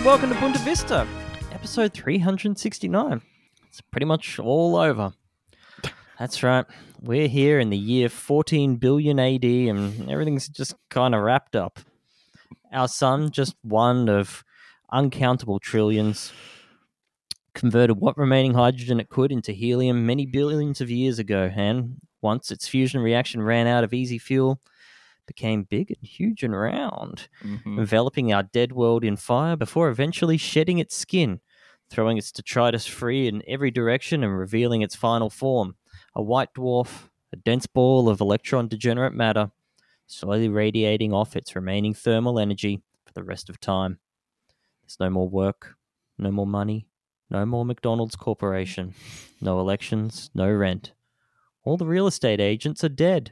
welcome to Punta Vista, episode 369. It's pretty much all over. That's right. We're here in the year 14 billion AD and everything's just kind of wrapped up. Our sun, just one of uncountable trillions, converted what remaining hydrogen it could into helium many billions of years ago, and once its fusion reaction ran out of easy fuel, became big and huge and round, enveloping our dead world in fire before eventually shedding its skin, throwing its detritus free in every direction and revealing its final form, a white dwarf, a dense ball of electron-degenerate matter, slowly radiating off its remaining thermal energy for the rest of time. There's no more work, no more money, no more McDonald's Corporation, no elections, no rent. All the real estate agents are dead.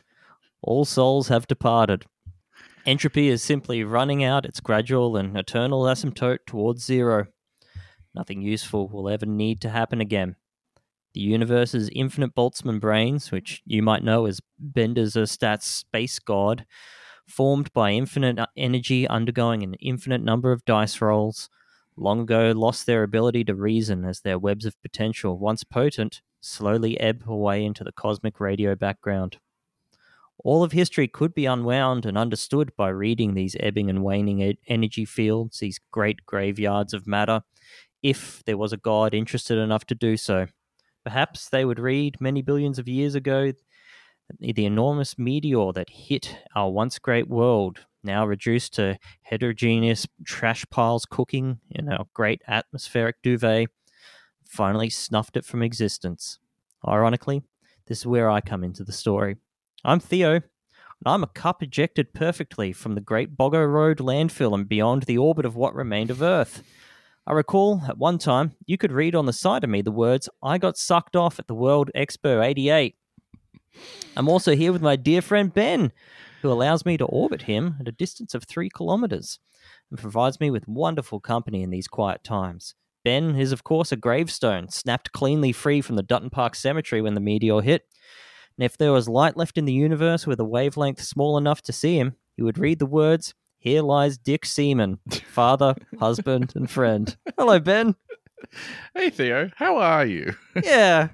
All souls have departed. Entropy is simply running out its gradual and eternal asymptote towards zero. Nothing useful will ever need to happen again. The universe's infinite Boltzmann brains, which you might know as Bender's Ersatz space god, formed by infinite energy undergoing an infinite number of dice rolls, long ago lost their ability to reason as their webs of potential, once potent, slowly ebb away into the cosmic radio background. All of history could be unwound and understood by reading these ebbing and waning energy fields, these great graveyards of matter, if there was a god interested enough to do so. Perhaps they would read many billions of years ago the enormous meteor that hit our once great world, now reduced to heterogeneous trash piles cooking in our great atmospheric duvet, finally snuffed it from existence. Ironically, this is where I come into the story. I'm Theo, and I'm a cup ejected perfectly from the Great Boggo Road landfill and beyond the orbit of what remained of Earth. I recall, at one time, you could read on the side of me the words, "I got sucked off at the World Expo 88. I'm also here with my dear friend Ben, who allows me to orbit him at a distance of 3 kilometers and provides me with wonderful company in these quiet times. Ben is, of course, a gravestone, snapped cleanly free from the Dutton Park Cemetery when the meteor hit. And if there was light left in the universe with a wavelength small enough to see him, he would read the words, "Here lies Dick Seaman, father, husband, and friend." Hello, Ben. Hey, Theo. How are you? Yeah.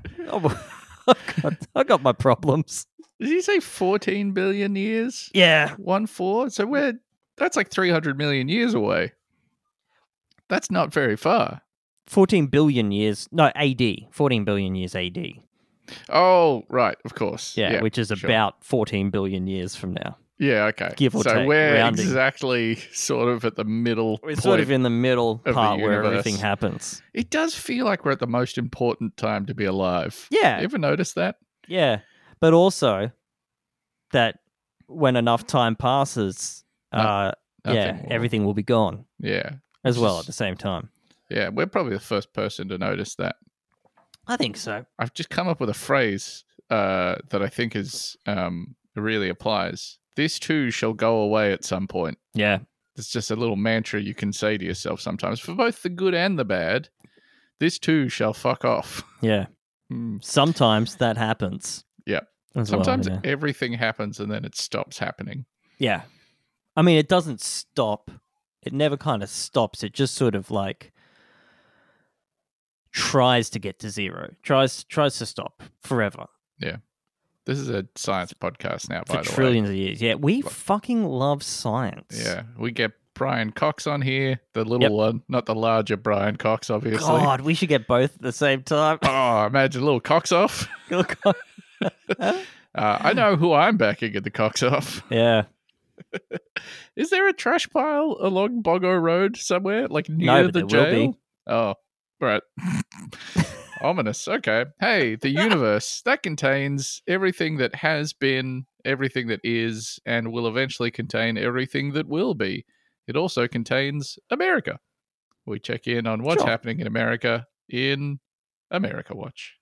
I got my problems. Did you say 14 billion years? Yeah. 1-4? So that's like 300 million years away. That's not very far. 14 billion years. No, AD. 14 billion years AD. Oh, right. Of course. Yeah, which is sure. about 14 billion years from now. Yeah, okay. Give or so take, we're rounding. Exactly sort of at the middle We're sort of in the middle part the where universe. everything happens. It does feel like we're at the most important time to be alive. Yeah. You ever notice that? Yeah. But also that when enough time passes, everything will be gone. Yeah. As well at the same time. Yeah, we're probably the first person to notice that. I think so. I've just come up with a phrase that I think is really applies. This too shall go away at some point. Yeah. It's just a little mantra you can say to yourself sometimes. For both the good and the bad, this too shall fuck off. Yeah. Sometimes that happens. Yeah. Sometimes everything happens and then it stops happening. Yeah. I mean, it doesn't stop. It never kind of stops. It just sort of like tries to get to zero. Tries to stop forever. Yeah. This is a science podcast now, by the way. Trillions of years. Yeah, we fucking love science. Yeah, we get Brian Cox on here, the little one, not the larger Brian Cox, obviously. God, we should get both at the same time. Oh, imagine a little Cox off. I know who I'm backing at the Cox off. Yeah. Is there a trash pile along Boggo Road somewhere, like near the jail? Will be. Oh, right. Ominous. Okay. Hey, the universe, that contains everything that has been, everything that is, and will eventually contain everything that will be. It also contains America. We check in on what's happening in America in America Watch.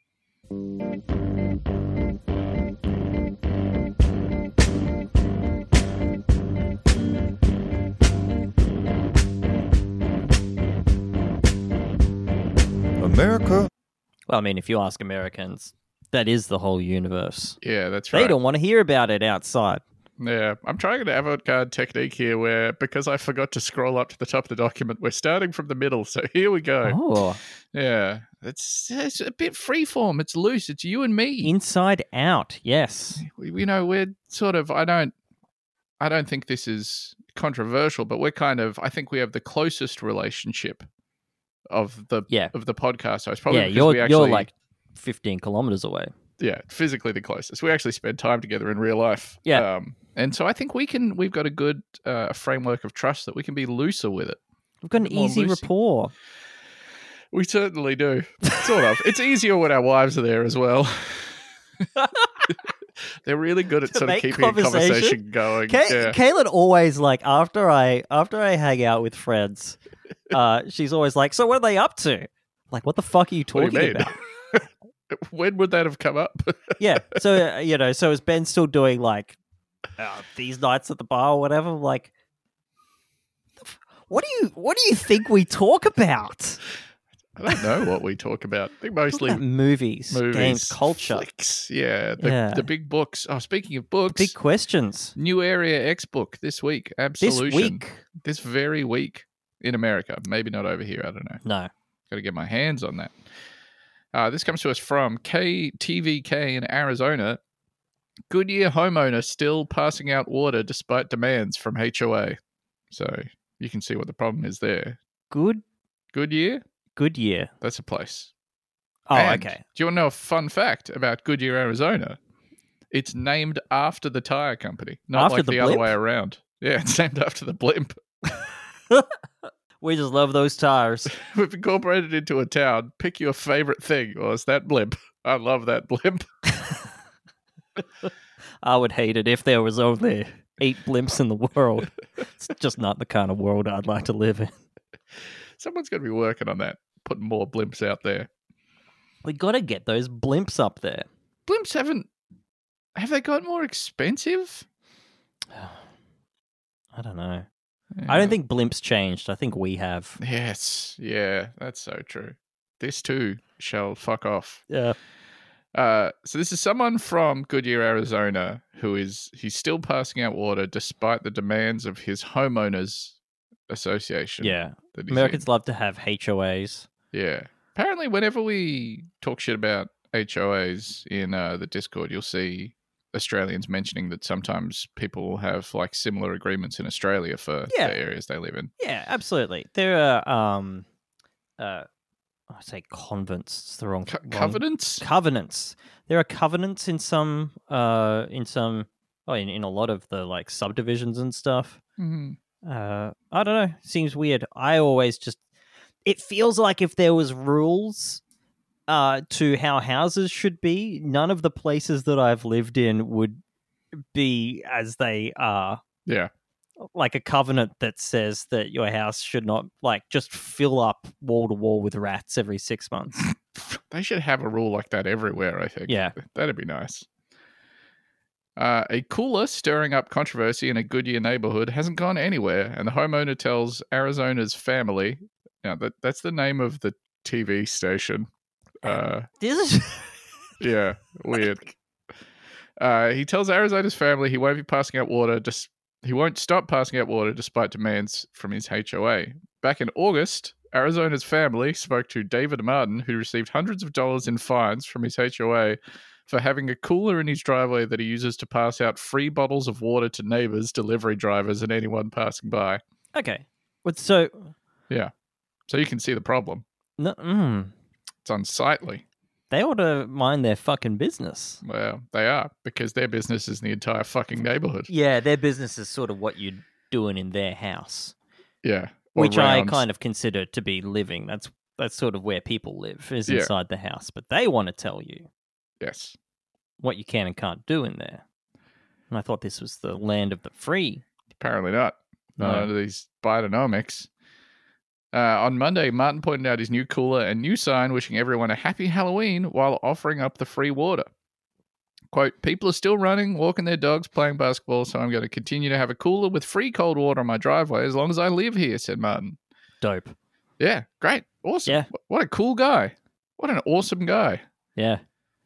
America. Well, I mean, if you ask Americans, that is the whole universe. Yeah, that's right. They don't want to hear about it outside. Yeah, I'm trying an avant-garde technique here where, because I forgot to scroll up to the top of the document, we're starting from the middle. So here we go. Oh, Yeah, it's a bit freeform. It's loose. It's you and me. Inside Out. Yes. We're sort of. I don't think this is controversial, but I think we have the closest relationship of the podcast. So it's probably because you're like 15 kilometers away. Yeah, physically the closest. We actually spend time together in real life. Yeah. And so I think we've got a good framework of trust that we can be looser with it. We've got an easy rapport. We certainly do. Sort of. It's easier when our wives are there as well. They're really good at sort of keeping a conversation going. Caitlin always, like, after I hang out with friends, she's always like, so what are they up to? Like, what the fuck are you talking about? When would that have come up? Yeah. So, so is Ben still doing, like, these nights at the bar or whatever? Like, what do you think we talk about? I don't know what we talk about. I think mostly movies, games, culture. Flicks. Yeah, the big books. Oh, speaking of books. Big questions. New Area X book this week. Absolution. This very week in America. Maybe not over here. I don't know. No. Got to get my hands on that. This comes to us from KTVK in Arizona. Goodyear homeowner still passing out water despite demands from HOA. So you can see what the problem is there. Goodyear? Goodyear. That's a place. Oh, and okay. Do you want to know a fun fact about Goodyear, Arizona? It's named after the tire company, not after like the blimp? other way around. Yeah, it's named after the blimp. We just love those tires. We've incorporated into a town. Pick your favorite thing. Well, it's that blimp. I love that blimp. I would hate it if there was only 8 blimps in the world. It's just not the kind of world I'd like to live in. Someone's going to be working on that, putting more blimps out there. We got to get those blimps up there. Blimps have they got more expensive? I don't know. Yeah. I don't think blimps changed. I think we have. Yes. Yeah, that's so true. This too shall fuck off. Yeah. So this is someone from Goodyear, Arizona, he's still passing out water despite the demands of his homeowners association. Yeah. Americans love to have HOAs. Yeah. Apparently, whenever we talk shit about HOAs in the Discord, you'll see Australians mentioning that sometimes people have like similar agreements in Australia for the areas they live in. Yeah, absolutely. There are I say convents. It's the wrong covenants. Covenants. There are covenants in some in a lot of the like subdivisions and stuff. Mm-hmm. I don't know. Seems weird. I always it feels like if there was rules to how houses should be, none of the places that I've lived in would be as they are. Yeah. Like a covenant that says that your house should not like just fill up wall to wall with rats every 6 months. They should have a rule like that everywhere, I think. Yeah. That'd be nice. A cooler stirring up controversy in a Goodyear neighborhood hasn't gone anywhere, and the homeowner tells Arizona's Family. Now, that's the name of the TV station. This is yeah, weird. He tells Arizona's Family he won't be passing out water. He won't stop passing out water despite demands from his HOA. Back in August, Arizona's Family spoke to David Martin, who received hundreds of dollars in fines from his HOA for having a cooler in his driveway that he uses to pass out free bottles of water to neighbors, delivery drivers, and anyone passing by. Okay. So you can see the problem. No, It's unsightly. They ought to mind their fucking business. Well, they are, because their business is in the entire fucking neighborhood. Yeah, their business is sort of what you're doing in their house. Yeah. Which I kind of consider to be living. That's sort of where people live, is inside the house. But they want to tell you what you can and can't do in there. And I thought this was the land of the free. Apparently not. None of these Bidenomics. On Monday, Martin pointed out his new cooler and new sign wishing everyone a happy Halloween while offering up the free water. Quote, people are still running, walking their dogs, playing basketball, so I'm going to continue to have a cooler with free cold water on my driveway as long as I live here, said Martin. Dope. Yeah, great. Awesome. Yeah. What a cool guy. What an awesome guy. Yeah.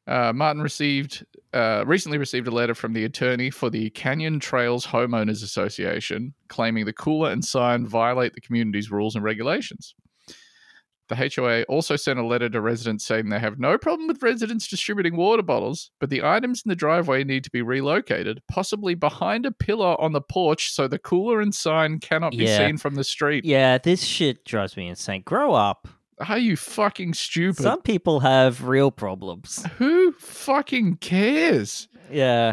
Martin recently received a letter from the attorney for the Canyon Trails Homeowners Association claiming the cooler and sign violate the community's rules and regulations. The HOA also sent a letter to residents saying they have no problem with residents distributing water bottles, but the items in the driveway need to be relocated, possibly behind a pillar on the porch so the cooler and sign cannot be seen from the street. Yeah, this shit drives me insane. Grow up. Are you fucking stupid? Some people have real problems. Who fucking cares? Yeah.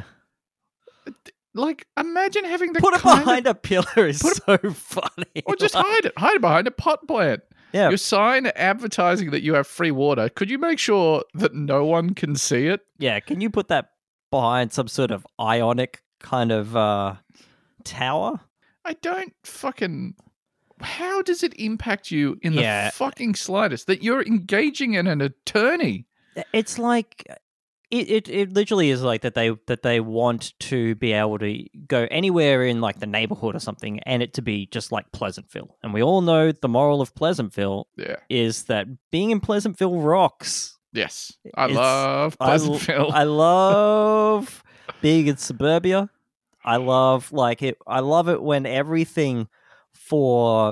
Like, imagine having the Put it behind a pillar is so funny. Or just hide it. Hide it behind a pot plant. Yeah. Your sign advertising that you have free water, could you make sure that no one can see it? Yeah, can you put that behind some sort of ionic kind of tower? I don't fucking... How does it impact you in the fucking slightest that you're engaging in an attorney? It's like... It literally is like that they want to be able to go anywhere in like the neighborhood or something and it to be just like Pleasantville. And we all know the moral of Pleasantville is that being in Pleasantville rocks. Yes. I love Pleasantville. I love being in suburbia. I love it when everything for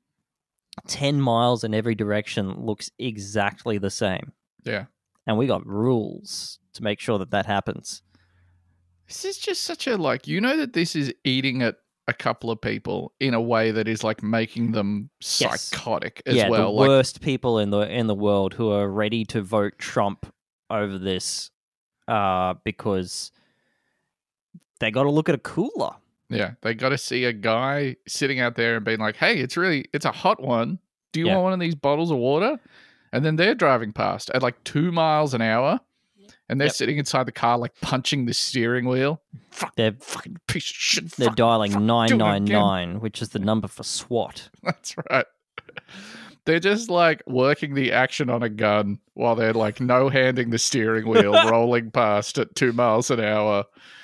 10 miles in every direction looks exactly the same. Yeah. And we got rules to make sure that happens. This is just such a, like, you know that this is eating at a couple of people in a way that is, like, making them psychotic as well. The worst people in the world who are ready to vote Trump over this because they got to look at a cooler. Yeah, they got to see a guy sitting out there and being like, hey, it's a hot one. Do you want one of these bottles of water? And then they're driving past at like 2 miles an hour and they're sitting inside the car, like punching the steering wheel. They're fucking piece of shit. They're dialing 999, which is the number for SWAT. That's right. They're just like working the action on a gun while they're like no-handing the steering wheel, rolling past at 2 miles an hour.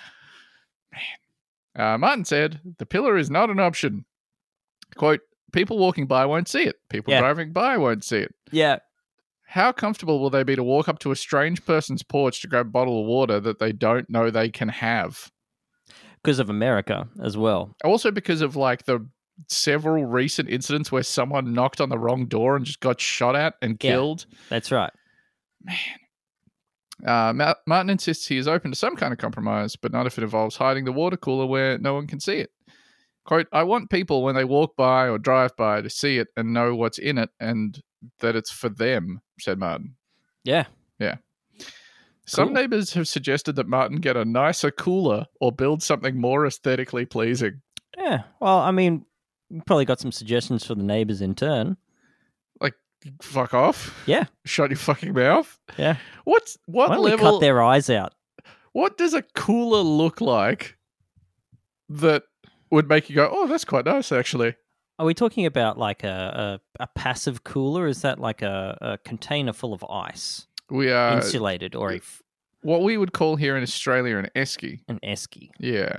Man. Martin said, the pillar is not an option. Quote, people walking by won't see it. People driving by won't see it. Yeah. How comfortable will they be to walk up to a strange person's porch to grab a bottle of water that they don't know they can have? Because of America as well. Also because of like the several recent incidents where someone knocked on the wrong door and just got shot at and killed. That's right. Man. Martin insists he is open to some kind of compromise, but not if it involves hiding the water cooler where no one can see it. Quote, I want people when they walk by or drive by to see it and know what's in it and that it's for them, said Martin. Yeah. Yeah. Some neighbors have suggested that Martin get a nicer cooler or build something more aesthetically pleasing. Yeah. Well, I mean, we probably got some suggestions for the neighbors in turn. Like, fuck off? Yeah. Shut your fucking mouth? Yeah. What Why don't level? we cut their eyes out? What does a cooler look like that would make you go, oh, that's quite nice, actually? Are we talking about like a passive cooler? Is that like a container full of ice? We are insulated or what we would call here in Australia an esky. An esky. Yeah.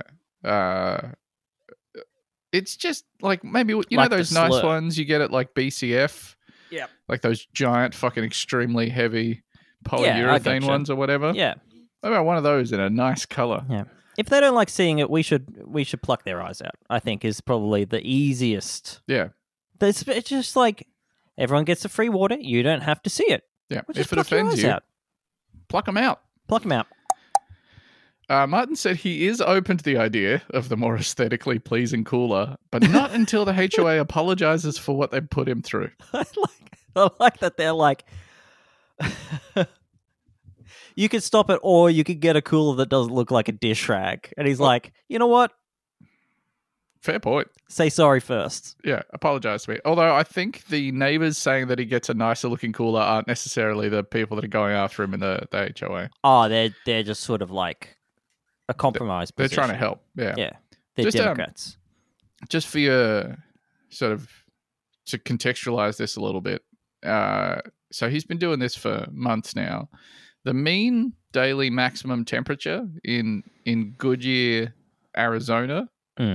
It's just like maybe you know those nice ones you get at like BCF. Yeah. Like those giant fucking extremely heavy polyurethane ones or whatever. Yeah. What about one of those in a nice color? Yeah. If they don't like seeing it, we should pluck their eyes out. I think is probably the easiest. Yeah. It's just like everyone gets the free water. You don't have to see it. Yeah. If it offends you, pluck them out. Pluck them out. Martin said he is open to the idea of the more aesthetically pleasing cooler, but not until the HOA apologizes for what they put him through. I like that they're like, you could stop it or you could get a cooler that doesn't look like a dish rag. And he's like, you know what? Fair point. Say sorry first. Yeah, apologize to me. Although I think the neighbors saying that he gets a nicer looking cooler aren't necessarily the people that are going after him in the HOA. Oh, they're just sort of like a compromise position. They're trying to help. Yeah. Yeah. They're just, Democrats. Just for your sort of to contextualize this a little bit. So he's been doing this for months now. The mean daily maximum temperature in Goodyear, Arizona,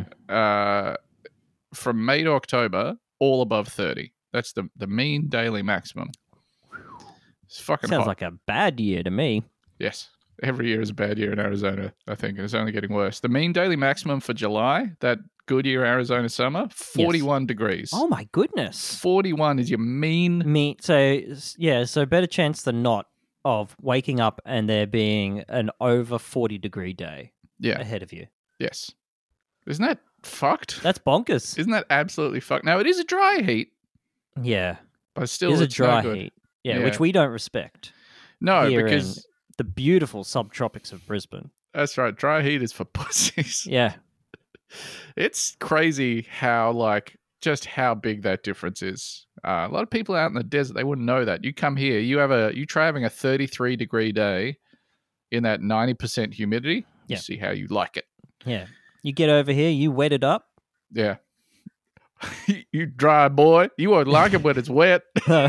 from May to October, all above 30. That's the mean daily maximum. It's fucking Sounds hot. like a bad year to me. Yes. Every year is a bad year in Arizona, I think, and it's only getting worse. The mean daily maximum for July, that Goodyear, Arizona summer, 41 degrees. Oh my goodness. 41 is your mean. So better chance than not of waking up and there being an over 40-degree day ahead of you. Yes. Isn't that fucked? That's bonkers. Isn't that absolutely fucked? Now, it is a dry heat. Yeah. But still, it's a it's dry no good. heat. Yeah, which we don't respect. No, here because in the beautiful subtropics of Brisbane. That's right. Dry heat is for pussies. Yeah. It's crazy how big that difference is. A lot of people out in the desert, they wouldn't know that. You come here, you try having a 33-degree day in that 90% humidity. You see how you like it. Yeah. You get over here, you wet it up. Yeah. You dry boy. You won't like it when it's wet.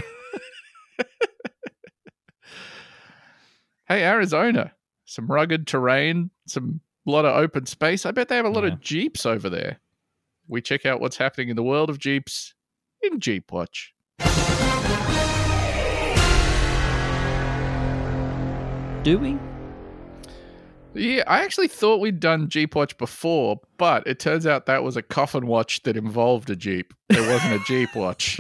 Hey, Arizona, some rugged terrain, a lot of open space. I bet they have a lot of Jeeps over there. We check out what's happening in the world of Jeeps in Jeep Watch. Do we? Yeah, I actually thought we'd done Jeep Watch before, but it turns out that was a coffin watch that involved a Jeep. It wasn't a Jeep Watch.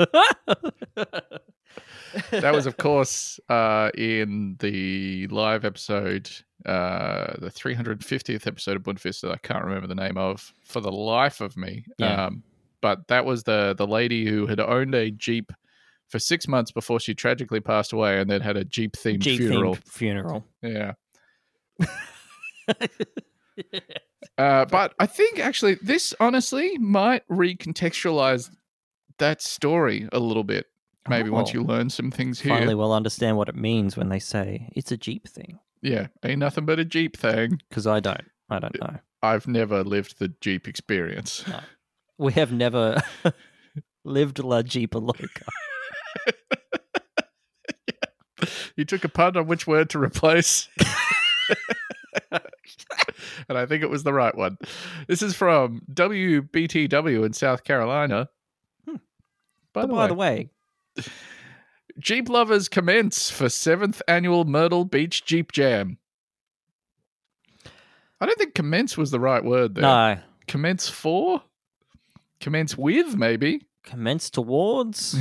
That was, of course, in the live episode, the 350th episode of Bundfist that I can't remember the name of for the life of me. Yeah. But that was the lady who had owned a Jeep for 6 months before she tragically passed away and then had a Jeep-themed funeral. Yeah. But I think, actually, this honestly might recontextualize that story a little bit. Maybe once you learn some things here. Finally we'll understand what it means when they say it's a Jeep thing. Yeah, ain't nothing but a Jeep thing. Because I don't know. I've never lived the Jeep experience. No. We have never lived La Jeepa Loca. Yeah. You took a punt on which word to replace. And I think it was the right one. This is from WBTW in South Carolina. By the way, Jeep lovers commence for 7th annual Myrtle Beach Jeep Jam. I don't think commence was the right word there. No. Commence for? Commence with, maybe? Commence towards?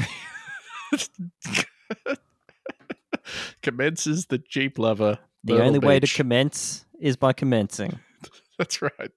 Commences the Jeep lover. The Myrtle only way to Beach. commence is by commencing. That's right.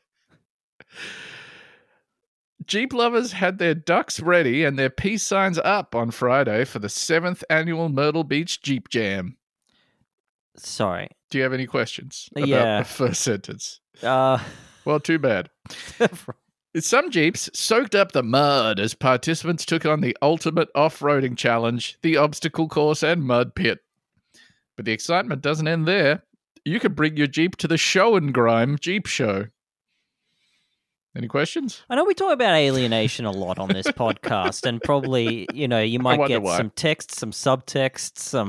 Jeep lovers had their ducks ready and their peace signs up on Friday for the 7th annual Myrtle Beach Jeep Jam. Sorry. Do you have any questions about the first sentence? Well, too bad. Some Jeeps soaked up the mud as participants took on the ultimate off-roading challenge, the obstacle course and mud pit. But the excitement doesn't end there. You can bring your Jeep to the Show and Grime Jeep Show. Any questions? I know we talk about alienation a lot on this podcast, and probably, you might get some text, some subtext, some,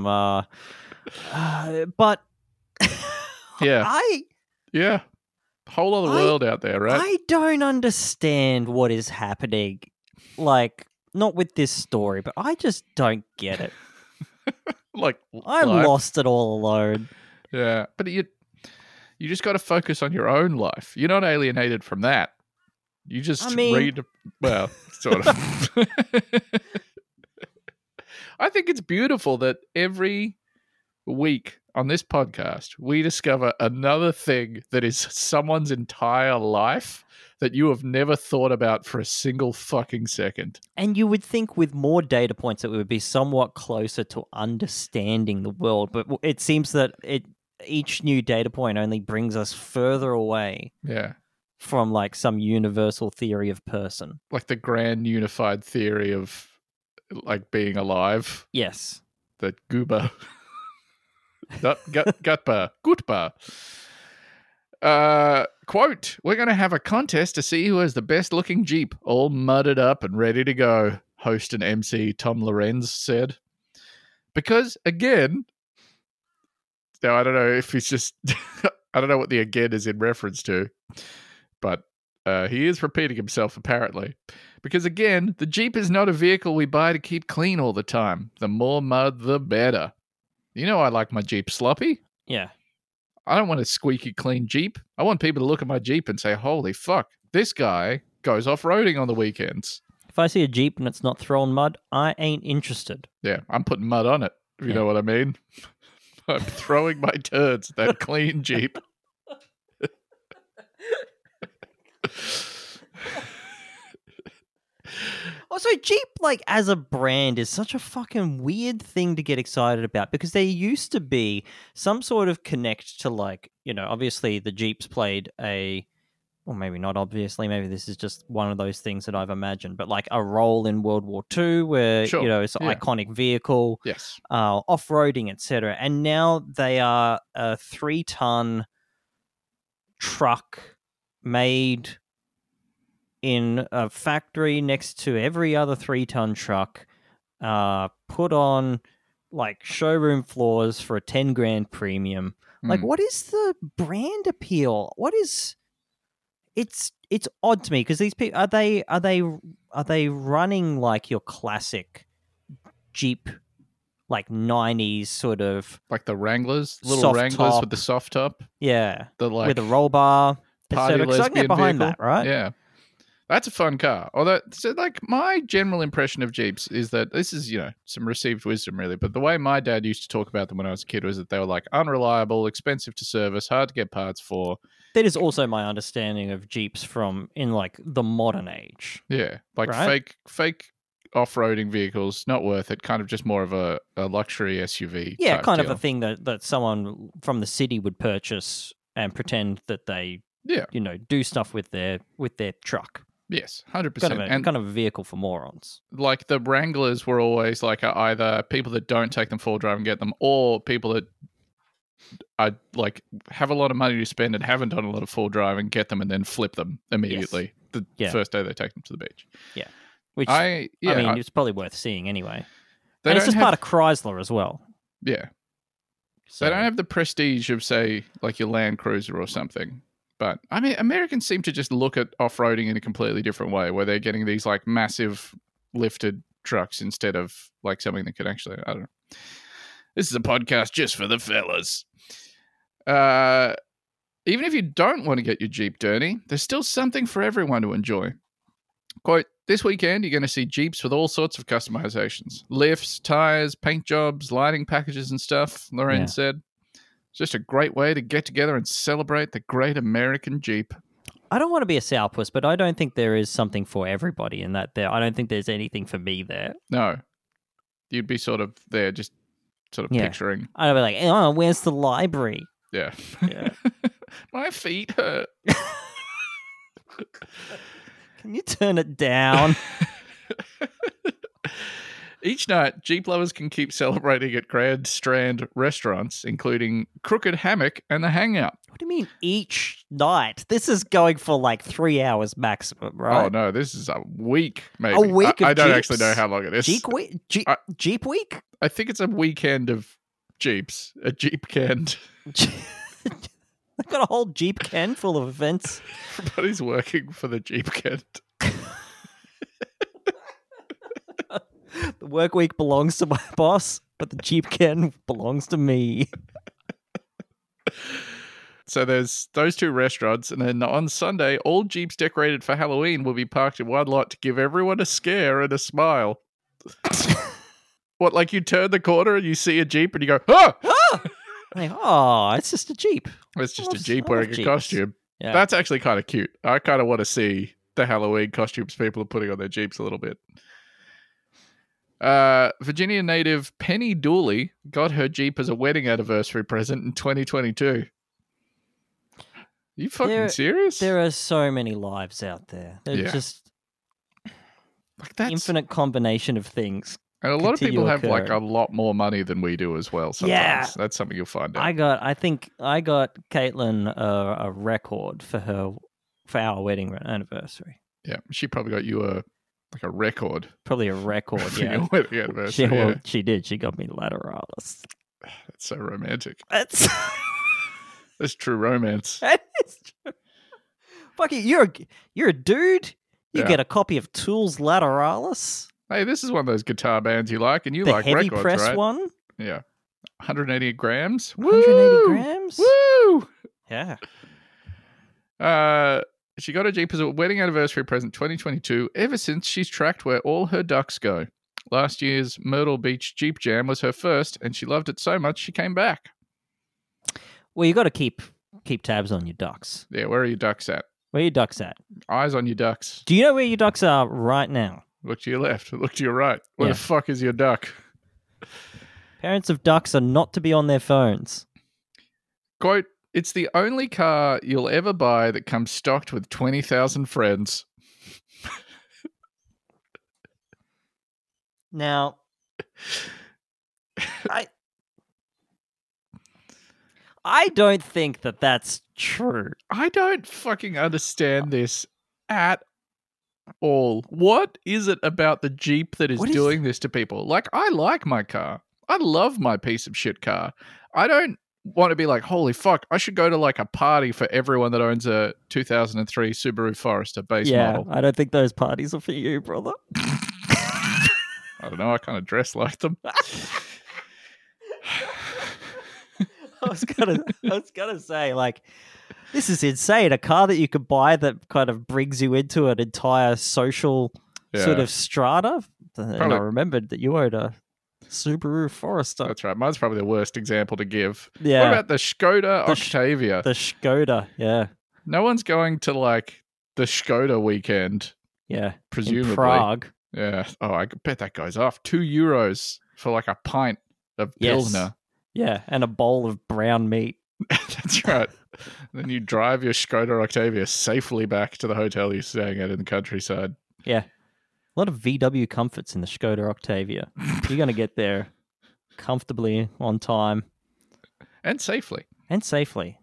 but yeah. Yeah. Whole other world out there, right? I don't understand what is happening. Like, not with this story, but I just don't get it. I'm lost it all alone. Yeah, but you just got to focus on your own life. You're not alienated from that. You just read, well, sort of. I think it's beautiful that every week on this podcast, we discover another thing that is someone's entire life that you have never thought about for a single fucking second. And you would think with more data points that we would be somewhat closer to understanding the world, but it seems that each new data point only brings us further away. Yeah. From like some universal theory of person. Like the grand unified theory of like being alive. Yes. The gooba. Gutba. Quote, we're going to have a contest to see who has the best looking Jeep, all mudded up and ready to go, host and MC Tom Lorenz said. Because, again, now I don't know if he's just, I don't know what the again is in reference to, but he is repeating himself apparently. Because, again, the Jeep is not a vehicle we buy to keep clean all the time. The more mud, the better. You know I like my Jeep sloppy. Yeah. I don't want a squeaky clean Jeep. I want people to look at my Jeep and say, holy fuck, this guy goes off-roading on the weekends. If I see a Jeep and it's not throwing mud, I ain't interested. Yeah, I'm putting mud on it, if you know what I mean. I'm throwing my turds at that clean Jeep. Also, Jeep, like, as a brand is such a fucking weird thing to get excited about because there used to be some sort of connect to, like, obviously the Jeeps played or maybe not obviously, maybe this is just one of those things that I've imagined, but like a role in World War II where, Sure. it's an iconic vehicle, Yes. off-roading, etc. And now they are a 3-ton truck made in a factory next to every other 3-ton truck, put on like showroom floors for a 10 grand premium. Like, what is the brand appeal? It's odd to me because these people are they running like your classic Jeep, like 90s sort of like the Wranglers, little soft Wranglers top. with the soft top. Yeah, The like with a roll bar, party etc. 'Cause I can lesbian get behind vehicle. that, right? Yeah. That's a fun car. Although, so like my general impression of Jeeps is that this is, some received wisdom really. But the way my dad used to talk about them when I was a kid was that they were like unreliable, expensive to service, hard to get parts for. That is also my understanding of Jeeps from in like the modern age. Yeah, like Right? fake off-roading vehicles, not worth it. Kind of just more of a luxury SUV. Yeah, type kind deal. of a thing that someone from the city would purchase and pretend that they, do stuff with their truck. Yes, 100%. Kind of a vehicle for morons. Like the Wranglers were always like either people that don't take them full drive and get them, or people that are like have a lot of money to spend and haven't done a lot of full drive and get them and then flip them immediately the first day they take them to the beach. Yeah, which I mean, it's probably worth seeing anyway. They and it's don't just part of Chrysler as well. Yeah, So they don't have the prestige of, say, like your Land Cruiser or something. But I mean, Americans seem to just look at off-roading in a completely different way, where they're getting these like massive lifted trucks instead of like something that could actually, I don't know. This is a podcast just for the fellas. Even if you don't want to get your Jeep dirty, there's still something for everyone to enjoy. Quote, this weekend, you're going to see Jeeps with all sorts of customizations. Lifts, tires, paint jobs, lighting packages and stuff, Loren said. It's just a great way to get together and celebrate the great American Jeep. I don't want to be a sourpuss, but I don't think there is something for everybody in that there. I don't think there's anything for me there. No. You'd be sort of there just sort of picturing. I'd be like, oh, where's the library? Yeah. Yeah. My feet hurt. Can you turn it down? Each night, Jeep lovers can keep celebrating at Grand Strand restaurants, including Crooked Hammock and The Hangout. What do you mean each night? This is going for like 3 hours maximum, right? Oh, no, this is a week, maybe. A week of I don't Jeeps? actually know how long it is. Jeep week? Jeep week? I think it's a weekend of Jeeps. A Jeep Kend. They've got a whole Jeep Ken full of events. Everybody's working for the Jeep Kend. The work week belongs to my boss, but the Jeep Ken belongs to me. So there's those two restaurants, and then on Sunday, all Jeeps decorated for Halloween will be parked in one lot to give everyone a scare and a smile. What, like you turn the corner and you see a Jeep and you go, ah! Like, oh, it's just a Jeep. It's just a I Jeep love wearing a Jeeps. costume. Yeah. That's actually kind of cute. I kind of want to see the Halloween costumes people are putting on their Jeeps a little bit. Virginia native Penny Dooley got her Jeep as a wedding anniversary present in 2022. You fucking serious? There are so many lives out there. There's just like that's infinite combination of things. And a lot of people have like a occurring. lot more money than we do as well. Sometimes that's something you'll find out. I think I got Caitlin a record for our wedding anniversary. Yeah, she probably got you a record. Probably a record. For Yeah, your wedding anniversary. she did. She got me Lateralis. That's so romantic. That's true romance. that is true. Fuck it, you're a dude. You Yeah. get a copy of Tool's Lateralis, Hey, this is one of those guitar bands you like, and you the like heavy records, press right? one. Yeah, 180 grams. 180 Woo! grams? Woo! Yeah. She got a Jeep as a wedding anniversary present 2022. Ever since, she's tracked where all her ducks go. Last year's Myrtle Beach Jeep Jam was her first, and she loved it so much she came back. Well, you got to keep tabs on your ducks. Yeah, where are your ducks at? Where are your ducks at? Eyes on your ducks. Do you know where your ducks are right now? Look to your left. Look to your right. Where Yeah. the fuck is your duck? Parents of ducks are not to be on their phones. Quote, it's the only car you'll ever buy that comes stocked with 20,000 friends. Now, I don't think that that's true. I don't fucking understand this at all. What is it about the Jeep that is What is- doing this to people? Like, I like my car. I love my piece of shit car. I don't want to be like, holy fuck, I should go to like a party for everyone that owns a 2003 Subaru Forester base model. I don't think those parties are for you, brother. I don't know. I kind of dress like them. I was gonna say, like, this is insane. A car that you could buy that kind of brings you into an entire social sort Yeah. of strata. And I Probably- remembered that you owned a Subaru Forester. That's right. Mine's probably the worst example to give. Yeah. What about the Skoda The sh- Octavia? The Skoda, yeah. No one's going to like the Skoda weekend, Yeah. presumably. In Prague. Yeah. Oh, I bet that goes off. €2 for like a pint of Pilsner. Yeah, and a bowl of brown meat. That's right. Then you drive your Skoda Octavia safely back to the hotel you're staying at in the countryside. Yeah. A lot of VW comforts in the Skoda Octavia. You're going to get there comfortably, on time, And safely. and safely.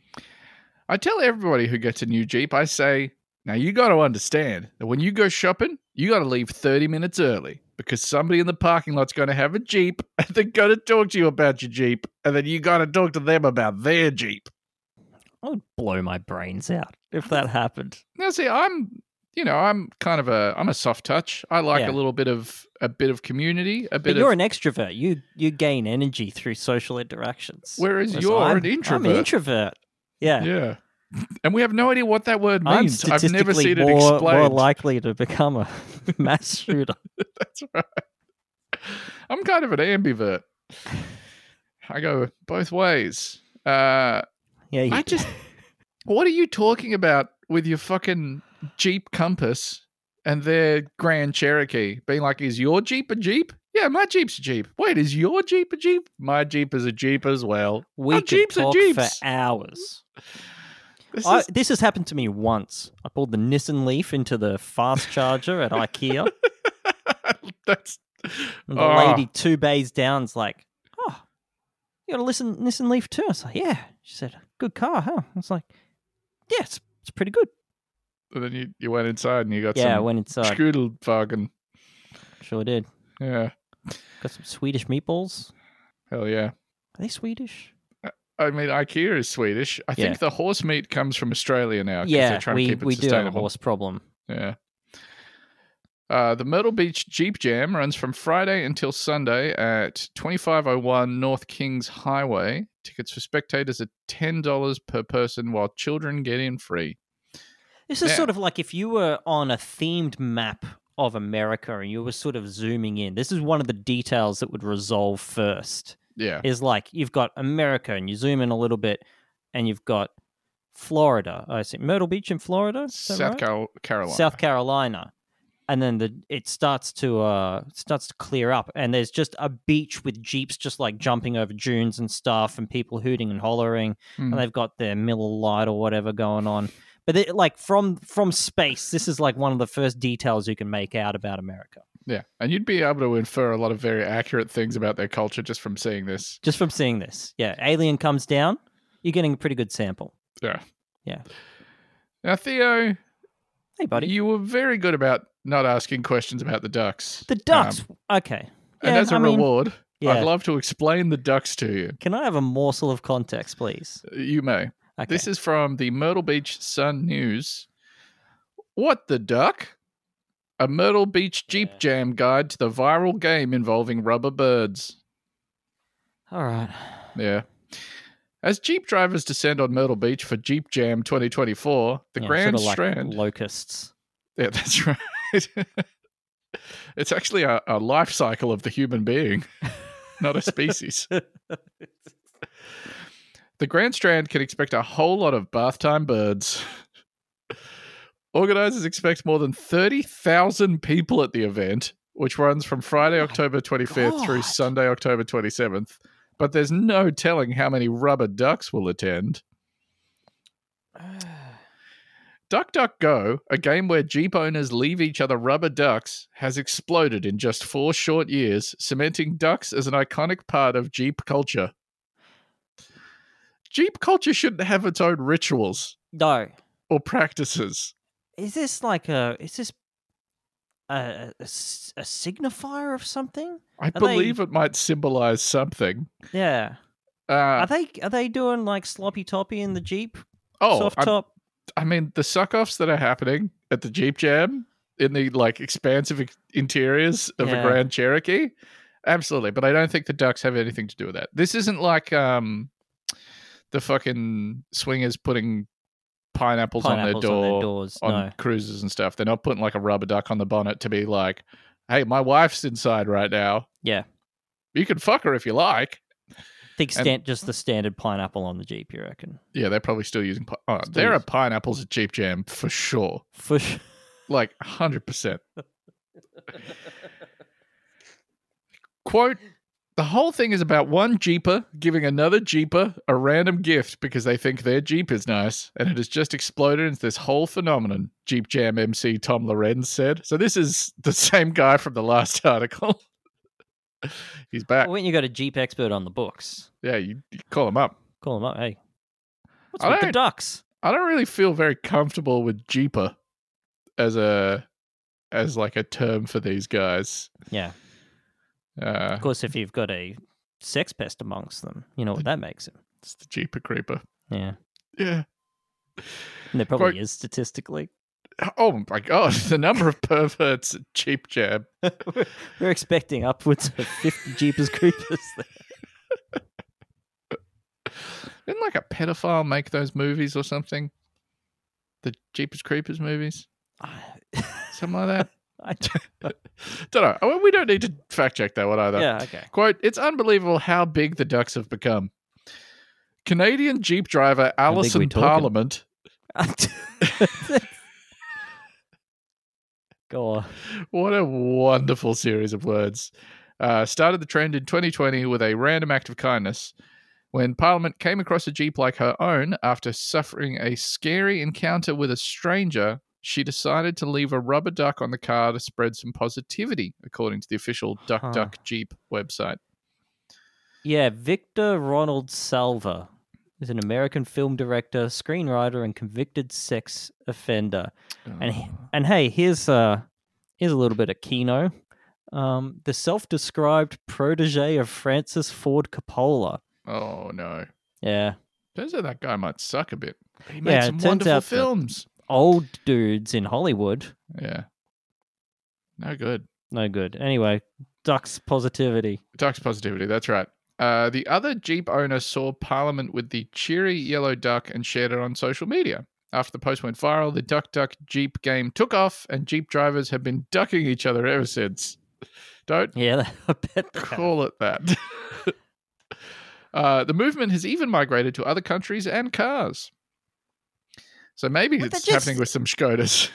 I tell everybody who gets a new Jeep, I say, now you got to understand that when you go shopping, you got to leave 30 minutes early because somebody in the parking lot's going to have a Jeep and they're going to talk to you about your Jeep and then you got to talk to them about their Jeep. I would blow my brains out if that happened. Now, see, I'm kind of I'm a soft touch. I like Yeah. a bit of community, a bit But you're of. an extrovert. You gain energy through social interactions. Whereas you're an introvert. I'm an introvert. Yeah. Yeah. And we have no idea what that word I'm means. I've never statistically seen it more explained. likely to become a mass shooter. That's right. I'm kind of an ambivert. I go both ways. Yeah. I just. What are you talking about with your fucking Jeep Compass and their Grand Cherokee? Being like, is your Jeep a Jeep? Yeah, my Jeep's a Jeep. Wait, is your Jeep a Jeep? My Jeep is a Jeep as well. we Our could Jeeps are talk for Jeeps. hours. This is- This has happened to me once. I pulled the Nissan Leaf into the fast charger at IKEA. That's. And the Oh. lady 2 bays down is like, oh, you got a Nissan Leaf too? I was like, yeah. She said, good car, huh? I was like, yeah, it's pretty good. And then you went inside and you got Yeah, I some went inside. Strudelwagen. Sure did. Yeah. Got some Swedish meatballs. Hell yeah. Are they Swedish? I mean, IKEA is Swedish. I think Yeah. the horse meat comes from Australia now. 'Cause Yeah, they're trying to keep it we do have a sustainable. horse problem. Yeah. The Myrtle Beach Jeep Jam runs from Friday until Sunday at 2501 North Kings Highway. Tickets for spectators are $10 per person, while children get in free. This is Yeah. sort of like if you were on a themed map of America and you were sort of zooming in. This is one of the details that would resolve first. Yeah. Is like you've got America and you zoom in a little bit and you've got Florida. I see Myrtle Beach in Florida. Is that South right? Carolina. South Carolina. And then it starts to clear up, and there's just a beach with jeeps just like jumping over dunes and stuff, and people hooting and hollering, Hmm. and they've got their Miller Lite or whatever going on. But they, like from space, this is like one of the first details you can make out about America, Yeah. And you'd be able to infer a lot of very accurate things about their culture just from seeing this. just from seeing this. Yeah, alien comes down, you're getting a pretty good sample. Yeah. Yeah. Now, Theo, Hey, buddy, you were very good about not asking questions about the ducks. the ducks. Okay, And as a I mean, reward, yeah. I'd love to explain the ducks to you. Can I have a morsel of context, please? You may. Okay. This is from the Myrtle Beach Sun News. What the duck? A Myrtle Beach Jeep Yeah. Jam guide to the viral game involving rubber birds. All right. Yeah. As Jeep drivers descend on Myrtle Beach for Jeep Jam 2024, the Yeah, Grand sort of Strand. like locusts. Yeah, that's right. It's actually a life cycle of the human being, not a species. The Grand Strand can expect a whole lot of bath time birds. Organisers expect more than 30,000 people at the event, which runs from Friday, October 25th through God. Sunday, October 27th. But there's no telling how many rubber ducks will attend. Duck Duck Go, a game where Jeep owners leave each other rubber ducks, has exploded in just 4 short years, cementing ducks as an iconic part of Jeep culture. Jeep culture shouldn't have its own rituals No. or practices. Is this a signifier of something? I believe it might symbolize something. Yeah. Are they doing like sloppy toppy in the Jeep? Soft top? I mean, the suck-offs that are happening at the Jeep Jam in the like expansive interiors of a Grand Cherokee, absolutely. But I don't think the ducks have anything to do with that. This isn't like the fucking swingers putting pineapples on their doors on cruises and stuff. They're not putting like a rubber duck on the bonnet to be like, hey, my wife's inside right now. Yeah. You can fuck her if you like. Just the standard pineapple on the Jeep, you reckon? Yeah, they're probably still using... there are pineapples at Jeep Jam for sure. For sure. Like 100%. Quote, the whole thing is about one Jeeper giving another Jeeper a random gift because they think their Jeep is nice, and it has just exploded into this whole phenomenon, Jeep Jam MC Tom Lorenz said. So this is the same guy from the last article. He's back. Well, when you got a Jeep expert on the books. Yeah, you call him up. Call him up. Hey, what's with the ducks? I don't really feel very comfortable with Jeeper as like a term for these guys. Yeah. Of course, if you've got a sex pest amongst them, you know what that makes him. It's the Jeeper creeper. Yeah. Yeah. And there probably is statistically. Oh my god, the number of perverts at Jeep Jam. We're expecting upwards of 50 Jeepers Creepers there. Didn't like a pedophile make those movies or something? The Jeepers Creepers movies? Something like that? I don't know. I mean, we don't need to fact check that one either. Yeah, okay. Quote, it's unbelievable how big the ducks have become. Canadian Jeep driver Alison Parliament... Go on. What a wonderful series of words. Started the trend in 2020 with a random act of kindness when Parliament came across a Jeep like her own after suffering a scary encounter with a stranger. She decided to leave a rubber duck on the car to spread some positivity, according to the official Duck Duck Jeep website. Yeah, Victor Ronald Salva is an American film director, screenwriter, and convicted sex offender. And hey, here's a little bit of Kino. The self-described protege of Francis Ford Coppola. Oh, no. Yeah. Turns out that guy might suck a bit. He made some wonderful films. Old dudes in Hollywood. Yeah. No good. No good. Anyway, Ducks positivity. Ducks positivity, that's right. The other Jeep owner saw Parliament with the cheery yellow duck and shared it on social media. After the post went viral, the Duck Duck Jeep game took off, and Jeep drivers have been ducking each other ever since. Don't I bet call it that. The movement has even migrated to other countries and cars. So maybe it's happening with some Skodas.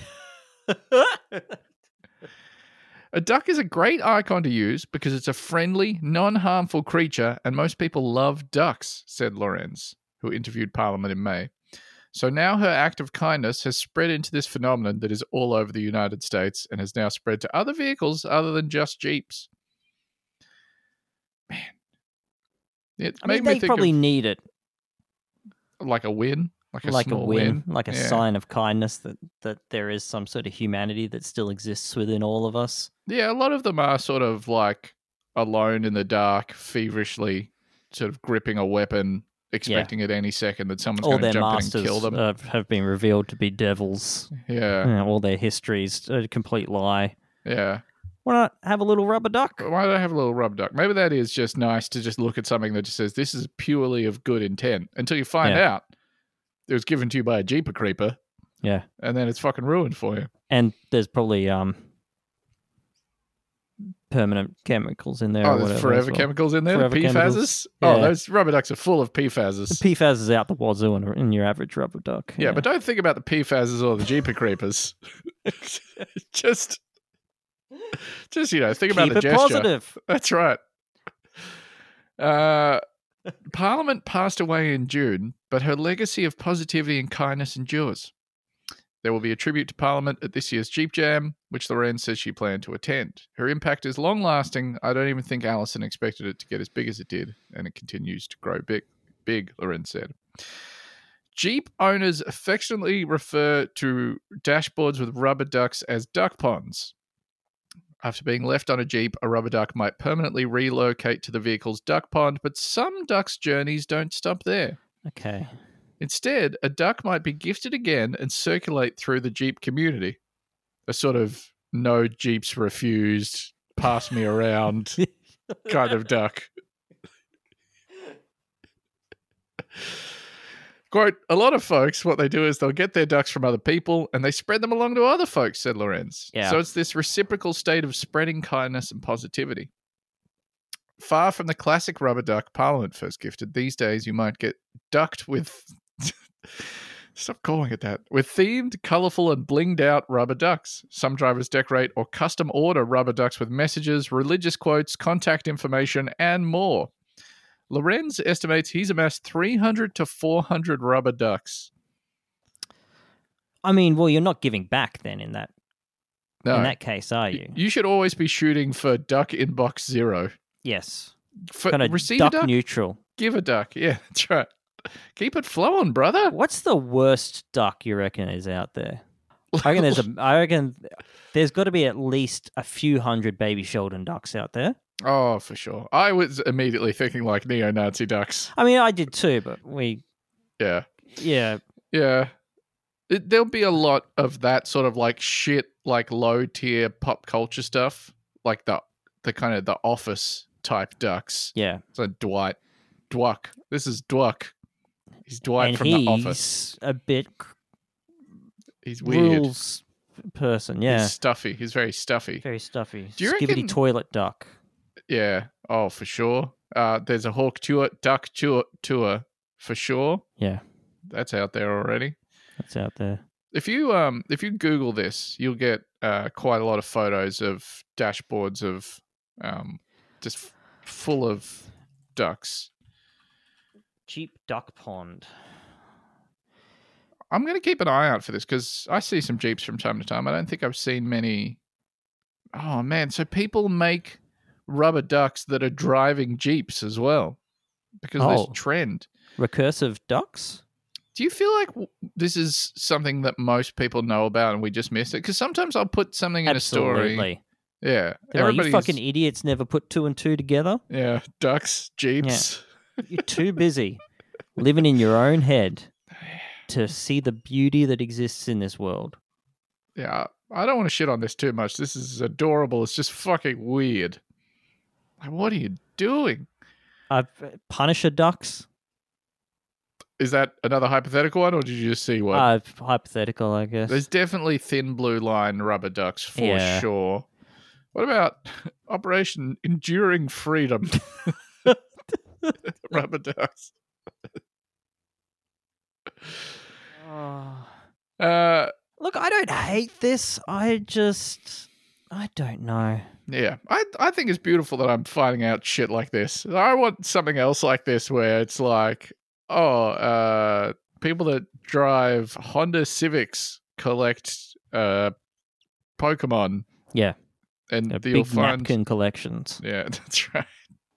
A duck is a great icon to use because it's a friendly, non-harmful creature, and most people love ducks, said Lorenz, who interviewed Parliament in May. So now her act of kindness has spread into this phenomenon that is all over the United States and has now spread to other vehicles other than just Jeeps. Man. They probably need it. Like a win? Like a win. Like a sign of kindness that there is some sort of humanity that still exists within all of us. Yeah, a lot of them are sort of like alone in the dark, feverishly sort of gripping a weapon, expecting at any second that someone's going to jump in and kill them. All their masters have been revealed to be devils. Yeah. All their histories a complete lie. Yeah. Why not have a little rubber duck? Why do I have a little rubber duck? Maybe that is just nice to just look at something that just says this is purely of good intent until you find out it was given to you by a Jeeper Creeper. Yeah. And then it's fucking ruined for you. And there's probably permanent chemicals in there. Oh, or there's whatever forever chemicals in there? Forever PFASs? chemicals. Oh, Yeah. those rubber ducks are full of PFASs. The PFAS is out the wazoo in your average rubber duck. Yeah, but don't think about the PFASs or the Jeeper Creepers. just think about Keep the it gesture. positive. That's right. Parliament passed away in June, but her legacy of positivity and kindness endures. There will be a tribute to Parliament at this year's Jeep Jam, which Lorenz says she planned to attend. Her impact is long-lasting. I don't even think Alison expected it to get as big as it did, and it continues to grow big, Lorenz said. Jeep owners affectionately refer to dashboards with rubber ducks as duck ponds. After being left on a Jeep, a rubber duck might permanently relocate to the vehicle's duck pond, but some ducks' journeys don't stop there. Okay. Instead, a duck might be gifted again and circulate through the Jeep community. A sort of no Jeeps refused, pass me around kind of duck. Quote, a lot of folks, what they do is they'll get their ducks from other people and they spread them along to other folks, said Lorenz. Yeah. So it's this reciprocal state of spreading kindness and positivity. Far from the classic rubber duck Parliament first gifted, these days you might get ducked with... Stop calling it that. With themed, colourful and blinged out rubber ducks. Some drivers decorate or custom order rubber ducks with messages, religious quotes, contact information, and more. Lorenz estimates he's amassed 300 to 400 rubber ducks. I mean, well, you're not giving back then in that case, are you? You should always be shooting for duck inbox 0. Yes. For Kind of receive duck a duck, neutral. give a duck. Yeah, that's right. Keep it flowing, brother. What's the worst duck you reckon is out there? I reckon there's got to be at least a few hundred baby Sheldon ducks out there. Oh, for sure. I was immediately thinking like neo-Nazi ducks. I mean, I did too, but Yeah. yeah. There'll be a lot of that sort of like shit, like low tier pop culture stuff, like the kind of the Office type ducks. Yeah. So Dwuck. This is Dwuck. He's Dwight And from The Office. He's a bit He's weird. rules person, yeah. He's stuffy. He's very stuffy. Very stuffy. Do you Skibbity reckon- toilet duck. Yeah. Oh, for sure. There's a hawk duck tour for sure. Yeah, That's out there already. that's out there. If you Google this, you'll get quite a lot of photos of dashboards of just full of ducks. Cheap duck pond. I'm going to keep an eye out for this because I see some Jeeps from time to time. I don't think I've seen many. Oh, man. So people make rubber ducks that are driving Jeeps as well because of this trend. Recursive ducks? Do you feel like this is something that most people know about and we just missed it? Because sometimes I'll put something in a story. Absolutely. Yeah. They're like, you fucking idiots never put 2 and 2 together. Yeah. Ducks, Jeeps. You're too busy living in your own head to see the beauty that exists in this world. Yeah. I don't want to shit on this too much. This is adorable. It's just fucking weird. Like, what are you doing? Punisher ducks. Is that another hypothetical one, or did you just see one? Hypothetical, I guess. There's definitely thin blue line rubber ducks for Yeah. sure. What about Operation Enduring Freedom? Rubber ducks. Look, I don't hate this. I don't know. Yeah, I think it's beautiful that I'm finding out shit like this. I want something else like this where it's like, people that drive Honda Civics collect Pokemon. Yeah. And They're you'll big find napkin collections. Yeah, that's right.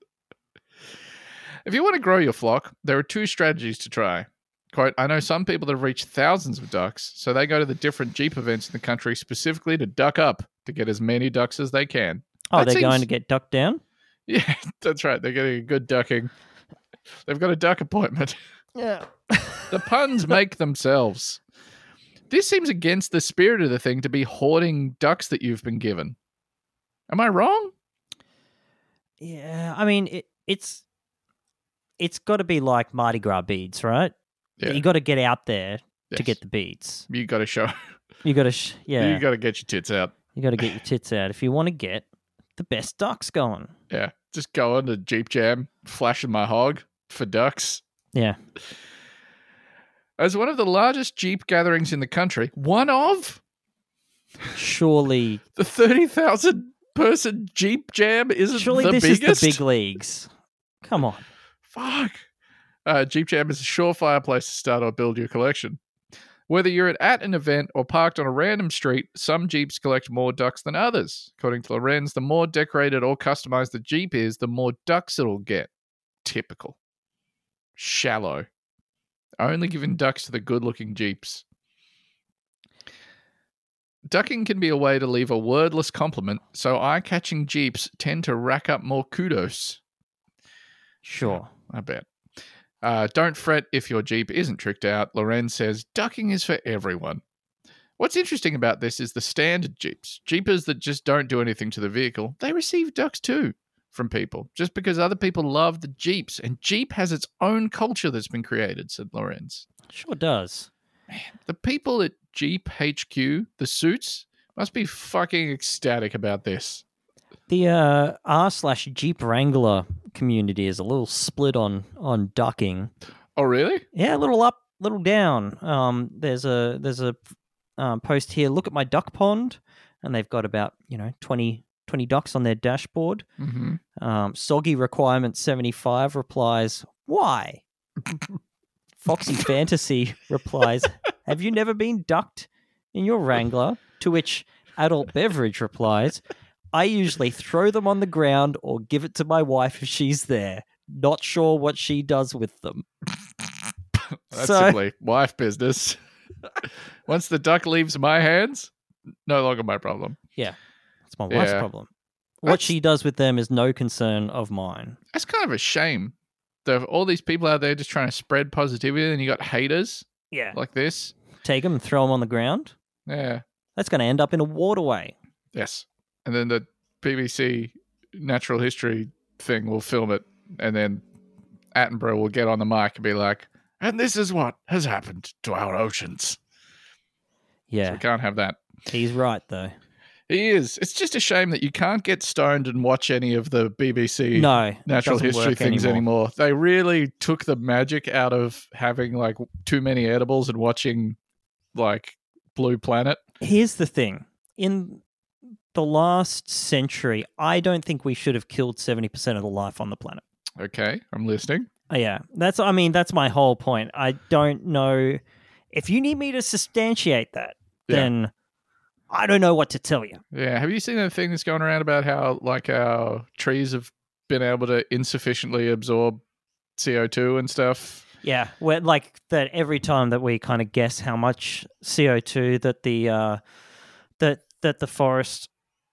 If you want to grow your flock, there are 2 strategies to try. Quote, I know some people that have reached thousands of ducks, so they go to the different Jeep events in the country specifically to duck up to get as many ducks as they can. Oh, they're going to get ducked down? Yeah, that's right. They're getting a good ducking. They've got a duck appointment. Yeah. The puns make themselves. This seems against the spirit of the thing to be hoarding ducks that you've been given. Am I wrong? Yeah, I mean, it's got to be like Mardi Gras beads, right? Yeah. You got to get out there to Yes. get the beads. You got to show. You got to, You got to get your tits out. You got to get your tits out if you want to get the best ducks going. Yeah. Just go on to Jeep Jam, flashing my hog for ducks. Yeah. As one of the largest Jeep gatherings in the country, one of Surely, the 30,000 person Jeep Jam isn't surely the this biggest. is the big leagues. Come on. Fuck. Jeep Jam is a surefire place to start or build your collection. Whether you're at an event or parked on a random street, some Jeeps collect more ducks than others. According to Lorenz, the more decorated or customized the Jeep is, the more ducks it'll get. Typical. Shallow. Only giving ducks to the good-looking Jeeps. Ducking can be a way to leave a wordless compliment, so eye-catching Jeeps tend to rack up more kudos. Sure. I bet. Don't fret if your Jeep isn't tricked out. Lorenz says, ducking is for everyone. What's interesting about this is the standard Jeeps. Jeepers that just don't do anything to the vehicle, they receive ducks too from people, just because other people love the Jeeps. And Jeep has its own culture that's been created, said Lorenz. Sure does. The people at Jeep HQ, the suits, must be fucking ecstatic about this. The r/Jeep Wrangler community is a little split on ducking. Oh, really? Yeah, a little up, little down. There's a post here. Look at my duck pond, and they've got about 20 ducks on their dashboard. Mm-hmm. Soggy Requirement 75 replies, "Why?" Foxy Fantasy replies, "Have you never been ducked in your Wrangler?" To which Adult Beverage replies, "I usually throw them on the ground or give it to my wife if she's there. Not sure what she does with them." That's simply wife business. Once the duck leaves my hands, no longer my problem. Yeah, it's my wife's problem. What she does with them is no concern of mine. That's kind of a shame. There are all these people out there just trying to spread positivity, and you got haters like this. Take them and throw them on the ground. Yeah. That's going to end up in a waterway. Yes. And then the BBC Natural History thing will film it, and then Attenborough will get on the mic and be like, and this is what has happened to our oceans. Yeah. So we can't have that. He's right, though. He is. It's just a shame that you can't get stoned and watch any of the BBC natural history things anymore. They really took the magic out of having like too many edibles and watching like Blue Planet. Here's the thing. In the last century, I don't think we should have killed 70% of the life on the planet. Okay, I'm listening. Yeah, that's my whole point. I don't know. If you need me to substantiate that, then I don't know what to tell you. Yeah, have you seen that thing that's going around about how like our trees have been able to insufficiently absorb CO2 and stuff? Yeah, where like that every time that we kind of guess how much CO2 that the that the forest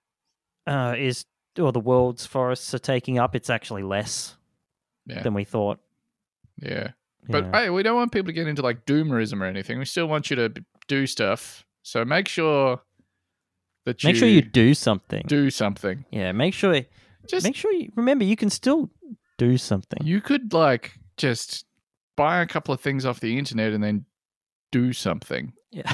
is, or the world's forests are taking up, it's actually less than we thought. Yeah. But hey, we don't want people to get into like doomerism or anything. We still want you to do stuff. So make sure that you do something. Do something. Yeah, make sure you remember you can still do something. You could like just buy a couple of things off the internet and then do something. Yeah.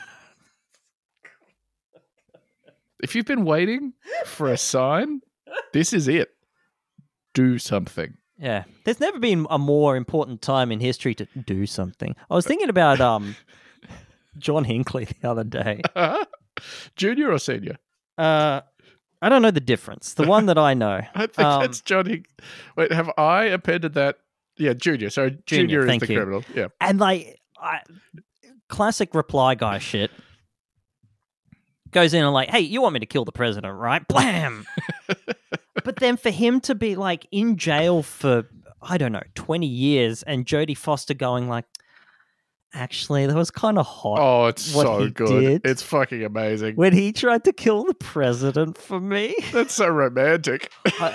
If you've been waiting for a sign, this is it. Do something. Yeah. There's never been a more important time in history to do something. I was thinking about John Hinckley the other day. Junior or senior? I don't know the difference. The one that I know. I think that's John Hinckley. Wait, have I appended that? Yeah, junior. Sorry, junior is the criminal. Yeah. And like, classic reply guy shit. Goes in and like, hey, you want me to kill the president, right? Blam! But then for him to be like in jail for, I don't know, 20 years and Jodie Foster going like, actually, that was kind of hot. Oh, it's so good. Did it's fucking amazing. when he tried to kill the president for me. That's so romantic.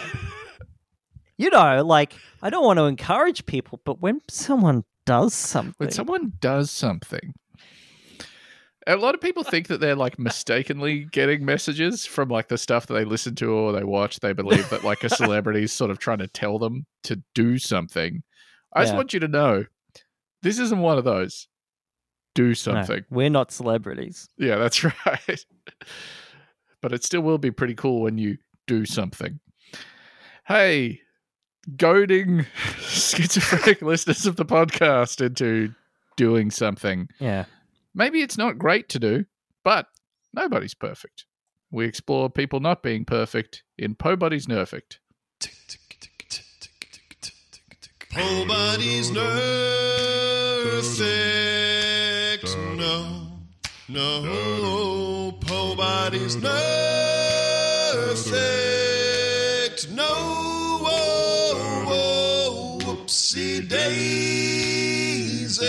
Like, I don't want to encourage people, but when someone does something. When someone does something. A lot of people think that they're like mistakenly getting messages from like the stuff that they listen to or they watch. They believe that like a celebrity is sort of trying to tell them to do something. I just Yeah. want you to know this isn't one of those. Do No, something. we're not celebrities. Yeah, that's right. But it still will be pretty cool when you do something. Hey, goading schizophrenic listeners of the podcast into doing something. Yeah. Maybe it's not great to do, but nobody's perfect. We explore people not being perfect in Pobody's Nerfect. Pobody's Nerfect. No. Pobody's Nerfect. No. Whoopsie daisy.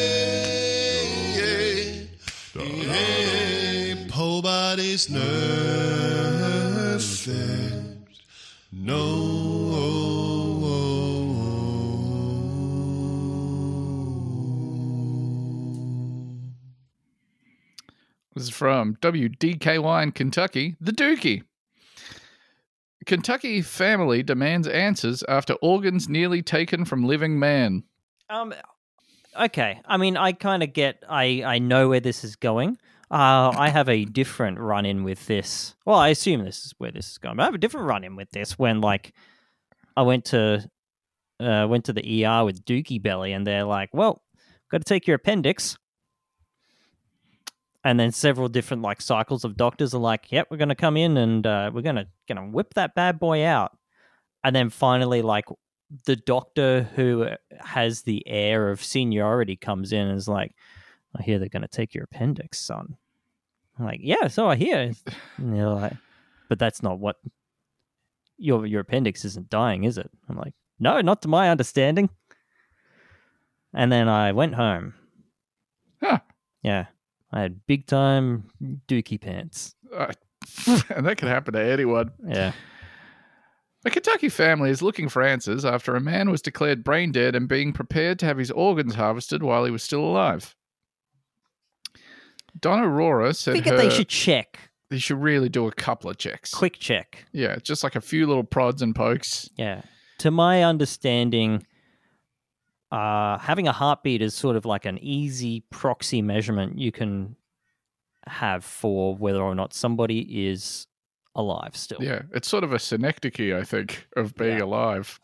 Pobody's Nerfect. This is from WDKY in Kentucky, the Dookie. Kentucky family demands answers after organs nearly taken from living man. Okay. I mean, I kind of get. I know where this is going. I have a different run-in with this. Well, I assume this is where this is going. But I have a different run-in with this when, like, I went to the ER with Dookie Belly, and they're like, "Well, got to take your appendix." And then several different like cycles of doctors are like, "Yep, we're going to come in and we're gonna whip that bad boy out." And then finally, like, the doctor who has the air of seniority comes in and is like, "I hear they're going to take your appendix, son." I'm like, "Yeah, so I hear." And they're like, "But that's not what your appendix isn't dying, is it?" I'm like, "No, not to my understanding." And then I went home. Huh. Yeah. I had big time dookie pants. And that could happen to anyone. Yeah. A Kentucky family is looking for answers after a man was declared brain dead and being prepared to have his organs harvested while he was still alive. Donna Aurora said I think they should check. They should really do a couple of checks. Quick check. Yeah, just like a few little prods and pokes. Yeah. To my understanding, having a heartbeat is sort of like an easy proxy measurement you can have for whether or not somebody is alive still. Yeah, it's sort of a synecdoche, I think, of being alive.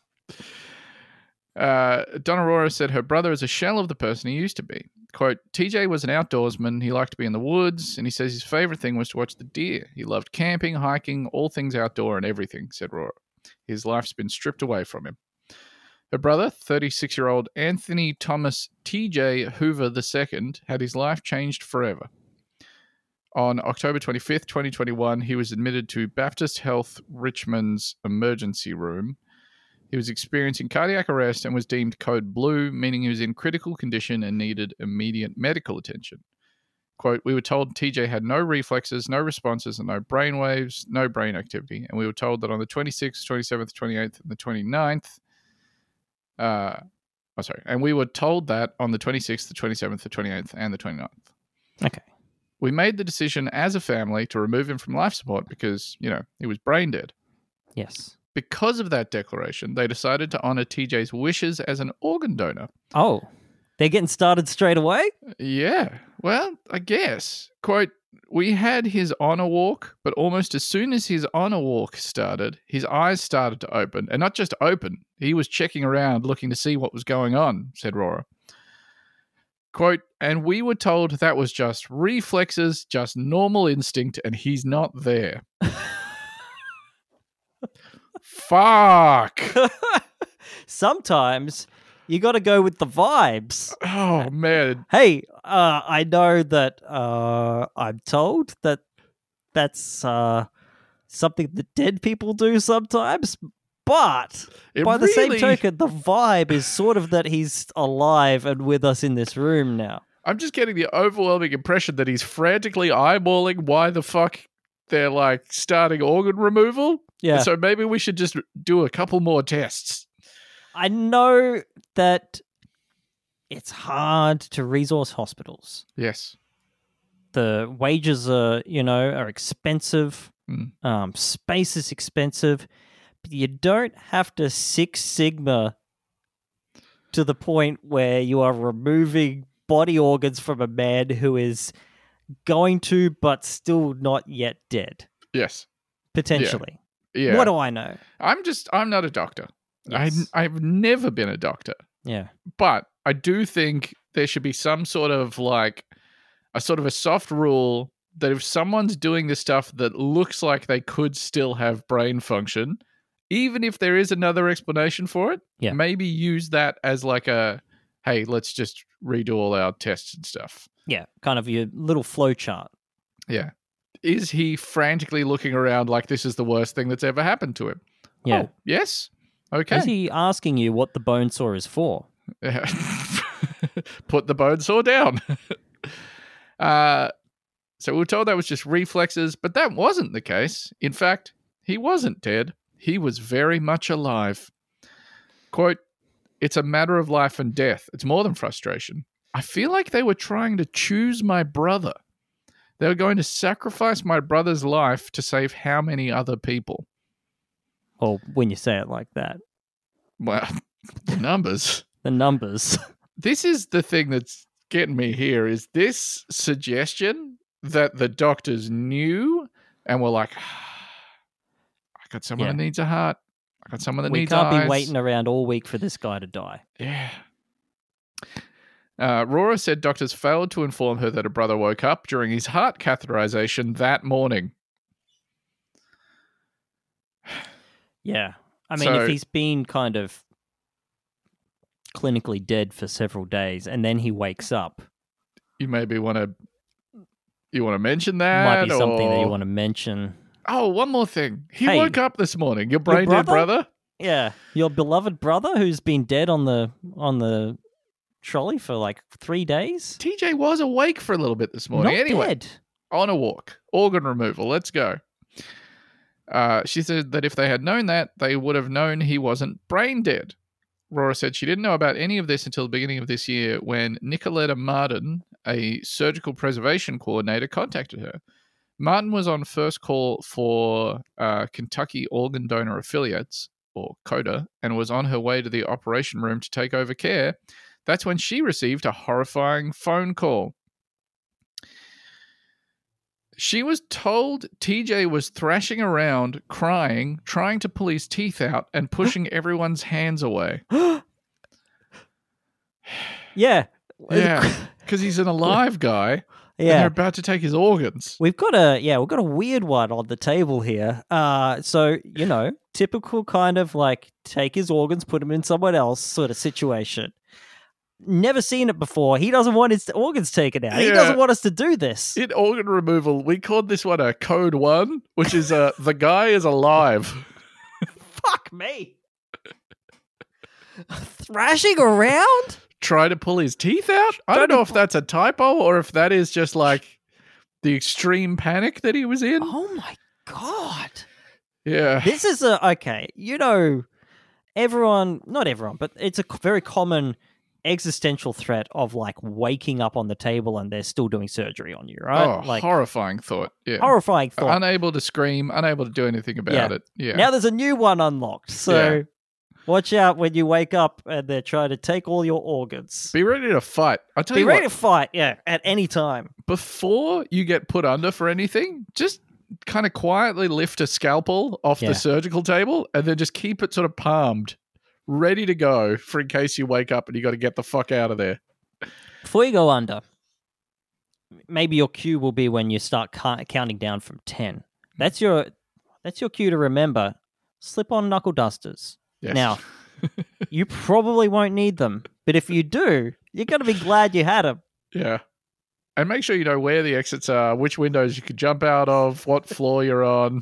Donna Aurora said her brother is a shell of the person he used to be. Quote, TJ was an outdoorsman. He liked to be in the woods, and he says his favorite thing was to watch the deer. He loved camping, hiking, all things outdoor and everything, said Aurora. His life's been stripped away from him. Her brother, 36-year-old Anthony Thomas TJ Hoover II, had his life changed forever. On October 25th, 2021, he was admitted to Baptist Health Richmond's emergency room. He was experiencing cardiac arrest and was deemed code blue, meaning he was in critical condition and needed immediate medical attention. Quote, we were told TJ had no reflexes, no responses, and no brain waves, no brain activity. And we were told that on the 26th, 27th, 28th, and the 29th, and we were told that on the 26th, the 27th, the 28th, and the 29th. Okay. We made the decision as a family to remove him from life support because, he was brain dead. Yes. Because of that declaration, they decided to honor TJ's wishes as an organ donor. Oh, they're getting started straight away? Yeah. Well, I guess. Quote, we had his honor walk, but almost as soon as his honor walk started, his eyes started to open. And not just open, he was checking around looking to see what was going on, said Rora. Quote, and we were told that was just reflexes, just normal instinct, and he's not there. Fuck. Sometimes you got to go with the vibes. Oh, man. Hey, I know that I'm told that that's something that dead people do sometimes, but by the same token, the vibe is sort of that he's alive and with us in this room now. I'm just getting the overwhelming impression that he's frantically eyeballing why the fuck they're like starting organ removal. Yeah. So maybe we should just do a couple more tests. I know that it's hard to resource hospitals. Yes. The wages are expensive. Space is expensive, but you don't have to Six Sigma to the point where you are removing body organs from a man who is going to, but still not yet dead. Yes. Potentially. Yeah. What do I know? I'm not a doctor. Yes. I've never been a doctor, Yeah. but I do think there should be some sort of like a sort of a soft rule that if someone's doing this stuff that looks like they could still have brain function, even if there is another explanation for it, Yeah. maybe use that as like a, hey, let's just redo all our tests and stuff. Yeah. Kind of your little flow chart. Yeah. Is he frantically looking around like this is the worst thing that's ever happened to him? Yeah. Oh, yes. Okay. Is he asking you what the bone saw is for? Put the bone saw down. So we were told that was just reflexes, but that wasn't the case. In fact, he wasn't dead. He was very much alive. Quote, "It's a matter of life and death. It's more than frustration. I feel like they were trying to choose my brother. They were going to sacrifice my brother's life to save how many other people?" Or when you say it like that. Well, the numbers. The numbers. This is the thing that's getting me here, is this suggestion that the doctors knew and were like, I got someone that needs a heart. I got someone that We needs can't eyes. be waiting around all week for this guy to die. Yeah. Rora said doctors failed to inform her that her brother woke up during his heart catheterization that morning. Yeah. I mean, So- if he's been kind of clinically dead for several days and then he wakes up, You maybe want to mention that? might be something that you or- want to mention. Oh, one more thing. He Hey, woke up this morning. Your brain dead brother? Yeah. Your beloved brother who's been dead on the trolley for like 3 days? TJ was awake for a little bit this morning. Not Anyway, dead. on a walk. Organ removal. Let's go. She said that if they had known that, they would have known he wasn't brain dead. Rora said she didn't know about any of this until the beginning of this year when Nicoletta Martin, a surgical preservation coordinator, contacted her. Martin was on first call for Kentucky Organ Donor Affiliates, or CODA, and was on her way to the operation room to take over care. That's when she received a horrifying phone call. She was told TJ was thrashing around, crying, trying to pull his teeth out, and pushing everyone's hands away. Yeah. Yeah, because he's an alive guy, and they're Yeah. about to take his organs. We've got a weird one on the table here. So, typical kind of like take his organs, put them in someone else sort of situation. Never seen it before. He doesn't want his organs taken out. He Yeah. doesn't want us to do this. In organ removal, we called this one a Code 1, which is the guy is alive. Fuck me. Thrashing around? Try to pull his teeth out? I don't know if that's a typo or if that is just like the extreme panic that he was in. Oh my god. Yeah. This is okay. Everyone, not everyone, but it's a very common existential threat of like waking up on the table and they're still doing surgery on you, right? Oh, like horrifying thought. Yeah. horrifying thought. Unable to scream, unable to do anything about it. Yeah. Now there's a new one unlocked. So Yeah. watch out when you wake up and they're trying to take all your organs. Be ready to fight. I'll tell Be you ready what, to fight, yeah, at any time. before you get put under for anything, just kind of quietly lift a scalpel off Yeah. the surgical table and then just keep it sort of palmed, ready to go for in case you wake up and you got to get the fuck out of there. Before you go under, maybe your cue will be when you start counting down from 10. That's your cue to remember. Slip on knuckle dusters. Yes. Now, you probably won't need them, but if you do, you're going to be glad you had them. Yeah. And make sure you know where the exits are, which windows you can jump out of, what floor you're on.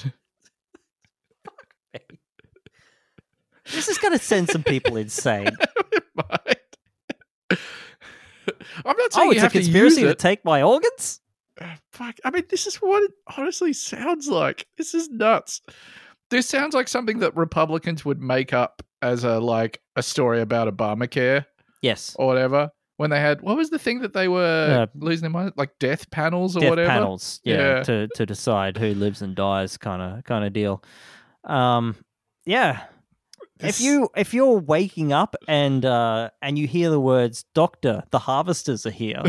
This is going to send some people insane. It might. I'm not saying Oh, you it's a have to use conspiracy to it. take my organs? Fuck. I mean, this is what it honestly sounds like. This is nuts. This sounds like something that Republicans would make up as a story about Obamacare Yes. or whatever, when they had, what was the thing that they were Yeah. losing their mind? Like death panels or Death whatever? panels, Yeah. to decide who lives and dies, kind of deal. Yeah. This- If you're waking up and you hear the words "Doctor, the harvesters are here,"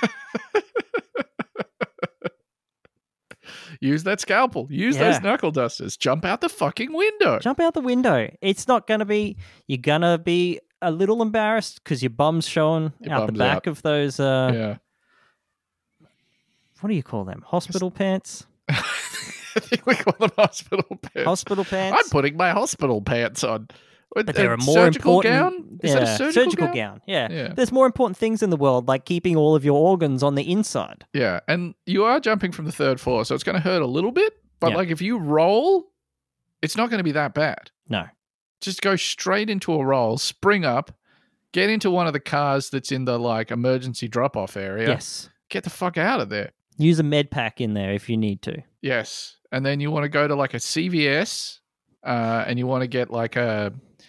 Use that scalpel. Use Yeah. those knuckle dusters. Jump out the fucking window. jump out the window. It's not gonna be. You're gonna be a little embarrassed because your bum's showing Your out the bum's back out. of those. Yeah. What do you call them? Hospital pants. I think we call them hospital pants. Hospital pants. I'm putting my hospital pants on. But there are more surgical important. gown? Is that a surgical gown? Yeah. Yeah. There's more important things in the world, like keeping all of your organs on the inside. Yeah, and you are jumping from the third floor, so it's going to hurt a little bit. But Yeah. like if you roll, it's not going to be that bad. No. Just go straight into a roll, spring up, get into one of the cars that's in the like emergency drop-off area. Yes. Get the fuck out of there. Use a med pack in there if you need to. Yes, and then you want to go to like a CVS, and you want to get like a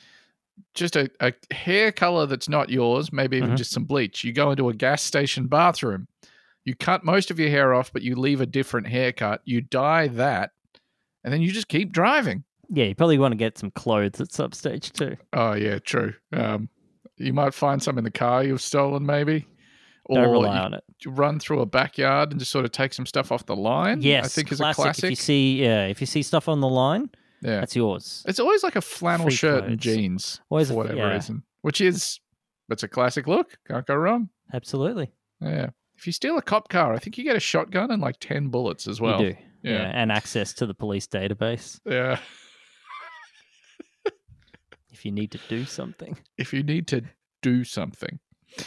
hair color that's not yours, maybe even Mhm. just some bleach. You go into a gas station bathroom, you cut most of your hair off, but you leave a different haircut. You dye that, and then you just keep driving. Yeah, you probably want to get some clothes at some stage too. Oh yeah, true. You might find some in the car you've stolen, maybe, Don't or rely you on it. run through a backyard and just sort of take some stuff off the line. Yes, I think is classic. a classic. If you see stuff on the line, Yeah, that's yours. it's always like a flannel Free shirt and clothes. jeans Always for a- whatever yeah. reason, which is it's a classic look. Can't go wrong. Absolutely. Yeah. If you steal a cop car, I think you get a shotgun and like 10 bullets as well. You do. Yeah. And access to the police database Yeah. if you need to do something. If you need to do something.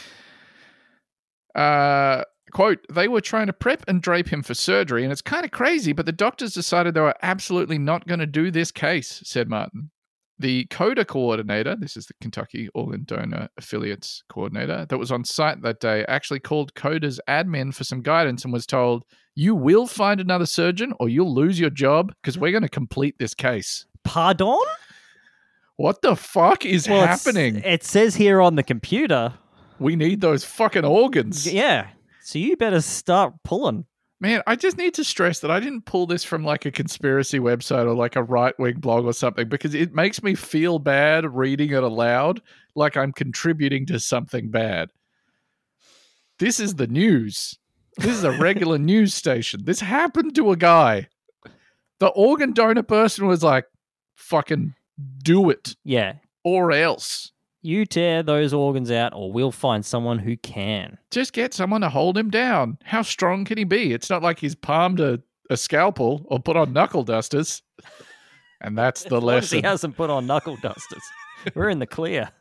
Quote, they were trying to prep and drape him for surgery, and it's kind of crazy, but the doctors decided they were absolutely not going to do this case, said Martin. The CODA coordinator, this is the Kentucky Organ Donor Affiliates coordinator, that was on site that day, actually called CODA's admin for some guidance and was told, you will find another surgeon or you'll lose your job because we're going to complete this case. Pardon? What the fuck is Well, happening? It says here on the computer. We need those fucking organs. Yeah. So you better start pulling. Man, I just need to stress that I didn't pull this from like a conspiracy website or like a right-wing blog or something because it makes me feel bad reading it aloud like I'm contributing to something bad. This is the news. This is a regular news station. This happened to a guy. The organ donor person was like, fucking do it Yeah. or else. You tear those organs out or we'll find someone who can. Just get someone to hold him down. How strong can he be? It's not like he's palmed a scalpel or put on knuckle dusters. And that's the As long as he lesson. hasn't put on knuckle dusters. We're in the clear.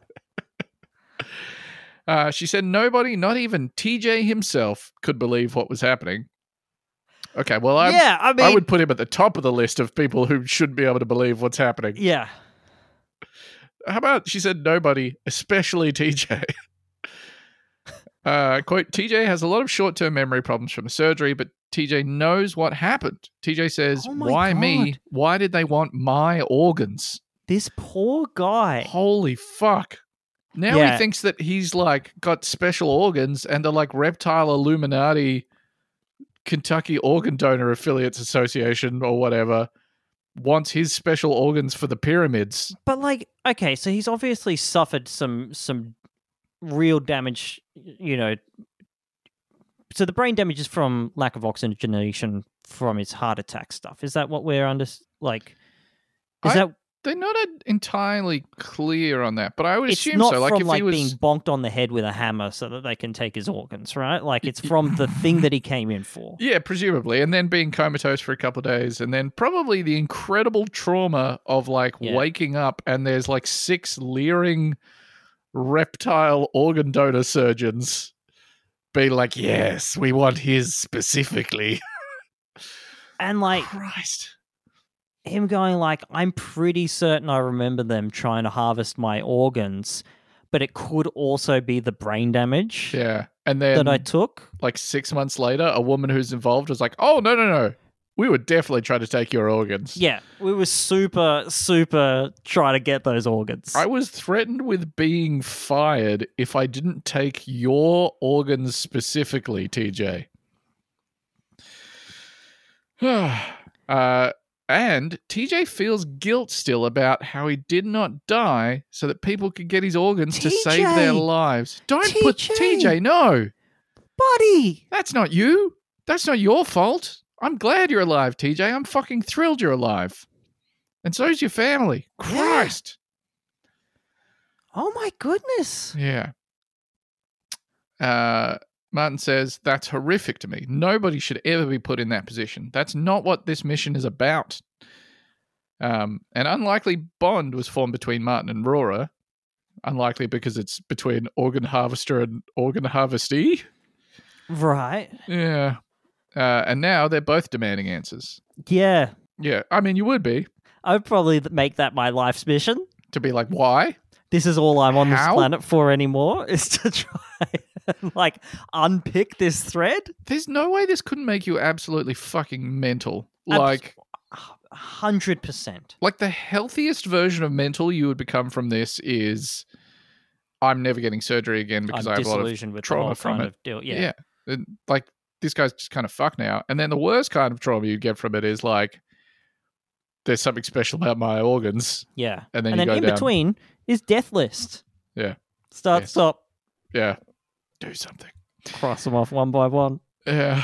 She said nobody, not even TJ himself, could believe what was happening. Okay, well, I would put him at the top of the list of people who shouldn't be able to believe what's happening. Yeah. How about, she said nobody, especially TJ. Quote, TJ has a lot of short-term memory problems from the surgery, but TJ knows what happened. TJ says, Oh my why me? God. Why did they want my organs? This poor guy. Holy fuck. Now Yeah. he thinks that he's like got special organs and the like reptile Illuminati Kentucky Organ Donor Affiliates Association or whatever wants his special organs for the pyramids. But like, okay, so he's obviously suffered some real damage, you know. So the brain damage is from lack of oxygenation from his heart attack stuff. Is that what we're under? Like, is that They're not entirely clear on that, but I would it's assume not so. Like from if like he was being bonked on the head with a hammer so that they can take his organs, right? Like it's from the thing that he came in for. yeah, presumably, and then being comatose for a couple of days, and then probably the incredible trauma of like Yeah. waking up and there's like 6 leering reptile organ donor surgeons being like, yes, we want his specifically. And like Christ. him going like, I'm pretty certain I remember them trying to harvest my organs, but it could also be the brain damage Yeah. And then that I took. like 6 months later, a woman who's involved was like, oh, no. we would definitely try to take your organs. Yeah, we were super, super trying to get those organs. I was threatened with being fired if I didn't take your organs specifically, TJ. And TJ feels guilt still about how he did not die so that people could get his organs to save their TJ! lives. Don't put TJ! TJ, no. Buddy! That's not you. That's not your fault. I'm glad you're alive, TJ. I'm fucking thrilled you're alive. And so's your family. Christ. Oh my goodness. Yeah. Martin says, that's horrific to me. Nobody should ever be put in that position. That's not what this mission is about. An unlikely bond was formed between Martin and Rora. Unlikely because it's between organ harvester and organ harvestee. Right. Yeah. And now they're both demanding answers. Yeah. Yeah. I mean, you would be. I'd probably make that my life's mission. To be like, why? This is all I'm on this How? planet for anymore, is to try and, like, unpick this thread. There's no way this couldn't make you absolutely fucking mental. Like 100%. Like the healthiest version of mental you would become from this is I'm never getting surgery again because I'm I have a lot of disillusioned with the trauma whole from kind it. of deal. Yeah. And, like this guy's just kind of fucked now. And then the worst kind of trauma you get from it is like there's something special about my organs. Yeah. And then you go in down. between is death list. Yeah. Start, Yes. stop. Yeah. Do something. Cross them off one by one. Yeah.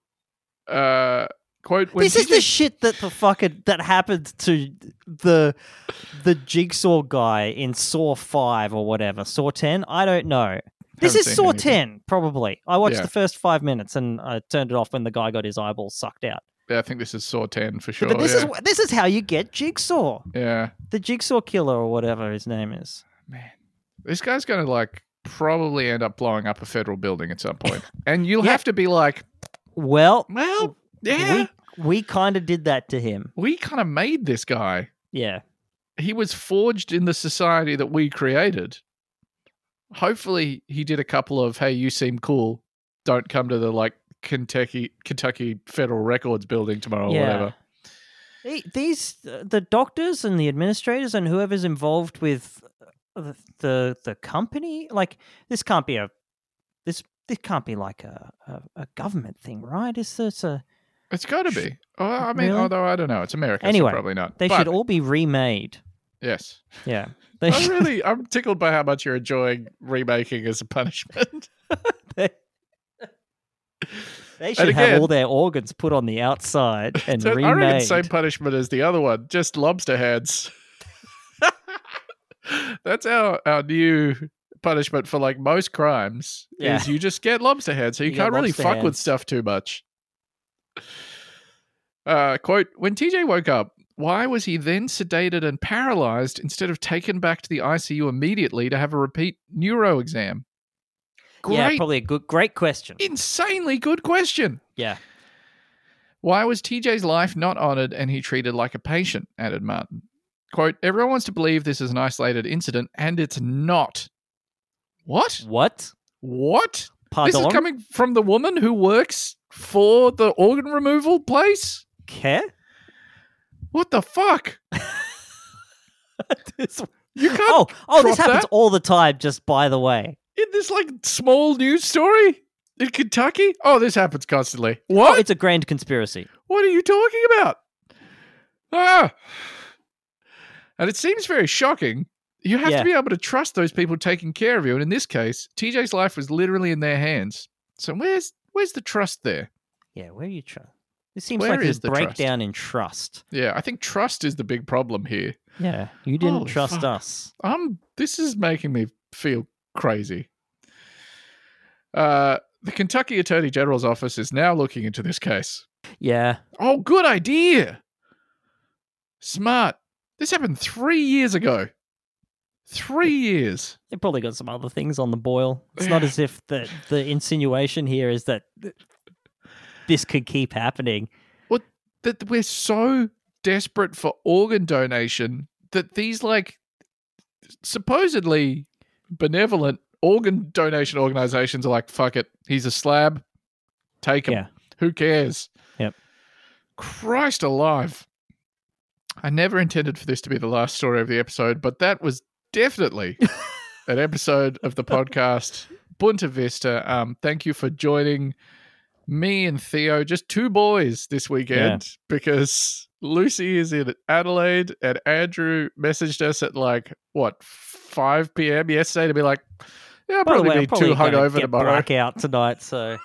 Quote, when This is TJ the shit that happened to the Jigsaw guy in Saw 5 or whatever. Saw 10? I don't know. This Haven't is seen Saw anything. 10, probably. I watched Yeah. the first 5 minutes and I turned it off when the guy got his eyeballs sucked out. Yeah, I think this is Saw 10 for sure. But this yeah. this is how you get Jigsaw. Yeah. The Jigsaw Killer or whatever his name is. Man. This guy's going to like probably end up blowing up a federal building at some point. And you'll Yeah. have to be like, Well, yeah, we kind of did that to him. we kind of made this guy. Yeah. He was forged in the society that we created. Hopefully he did a couple of, hey, you seem cool. Don't come to the like Kentucky Federal Records building tomorrow or whatever. The doctors and the administrators and whoever's involved with the company, like this can't be like a government thing, right? Is this a It's got to be. Oh, I mean, Really? although I don't know. It's America, Anyway, so probably not. they But, should all be remade. Yes. Yeah. They should, I'm tickled by how much you're enjoying remaking as a punishment. they should again- have all their organs put on the outside and So I reckon remade. same punishment as the other one, just lobster heads. That's our new punishment for like most crimes. Yeah. Is you just get lobster heads, so you You get can't really lobster fuck with heads. stuff too much. Quote, when TJ woke up, why was he then sedated and paralyzed instead of taken back to the ICU immediately to have a repeat neuro exam? Yeah, Great, probably great question. insanely good question. Yeah. Why was TJ's life not honored and he treated like a patient? Added Martin. Quote, everyone wants to believe this is an isolated incident, and it's not. What? What? What? Pardon? This is coming from the woman who works for the organ removal place? Care? What the fuck? This- You can't oh, this drop happens that? all the time, just by the way. in this like small news story in Kentucky? Oh, this happens constantly. Oh, What? it's a grand conspiracy. What are you talking about? Ah. And it seems very shocking. You have Yeah. to be able to trust those people taking care of you. And in this case, TJ's life was literally in their hands. So where's the trust there? Yeah, where are you trying? This seems Where like is a the trust? breakdown in trust. Yeah, I think trust is the big problem here. Yeah, you didn't Holy trust fuck. us. This is making me feel crazy. The Kentucky Attorney General's office is now looking into this case. Yeah, Oh, good idea. Smart. This happened 3 years ago. 3 years. they probably got some other things on the boil. It's not as if the insinuation here is that this could keep happening. That we're so desperate for organ donation that these like supposedly benevolent organ donation organizations are like, fuck it, he's a slab, take him. Yeah. Who cares? Yep. Christ alive. I never intended for this to be the last story of the episode, but that was definitely an episode of the podcast. Bunta Vista. Thank you for joining me and Theo, just two boys this weekend, because Lucy is in Adelaide and Andrew messaged us at 5 p.m. yesterday to be like, yeah, I'll probably be too hungover tomorrow. Blackout tonight, so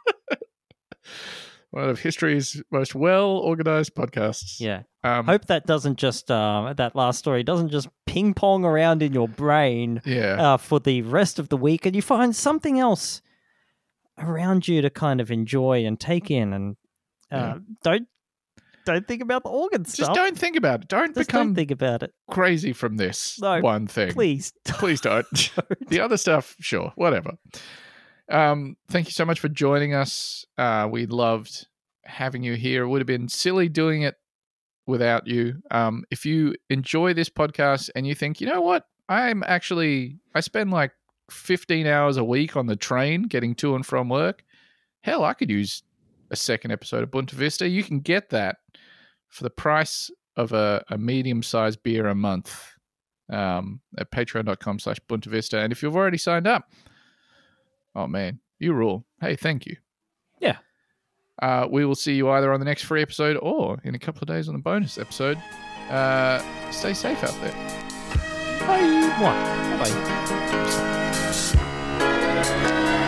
one of history's most well-organized podcasts. Yeah. Hope that doesn't just, that last story doesn't just ping pong around in your brain for the rest of the week, and you find something else around you to kind of enjoy and take in, and don't think about the organ stuff. Just don't think about it. Don't think about it. Crazy from this one thing. Please don't. The other stuff, sure, whatever. Thank you so much for joining us. We loved having you here. It would have been silly doing it without you. If you enjoy this podcast and you think, you know what, I spend 15 hours a week on the train getting to and from work. Hell, I could use a second episode of Bunta Vista. You can get that for the price of a medium-sized beer a month at patreon.com/Bunta Vista. And if you've already signed up, oh man, you rule. Hey, thank you. Yeah. We will see you either on the next free episode or in a couple of days on the bonus episode. Stay safe out there. Bye. Bye.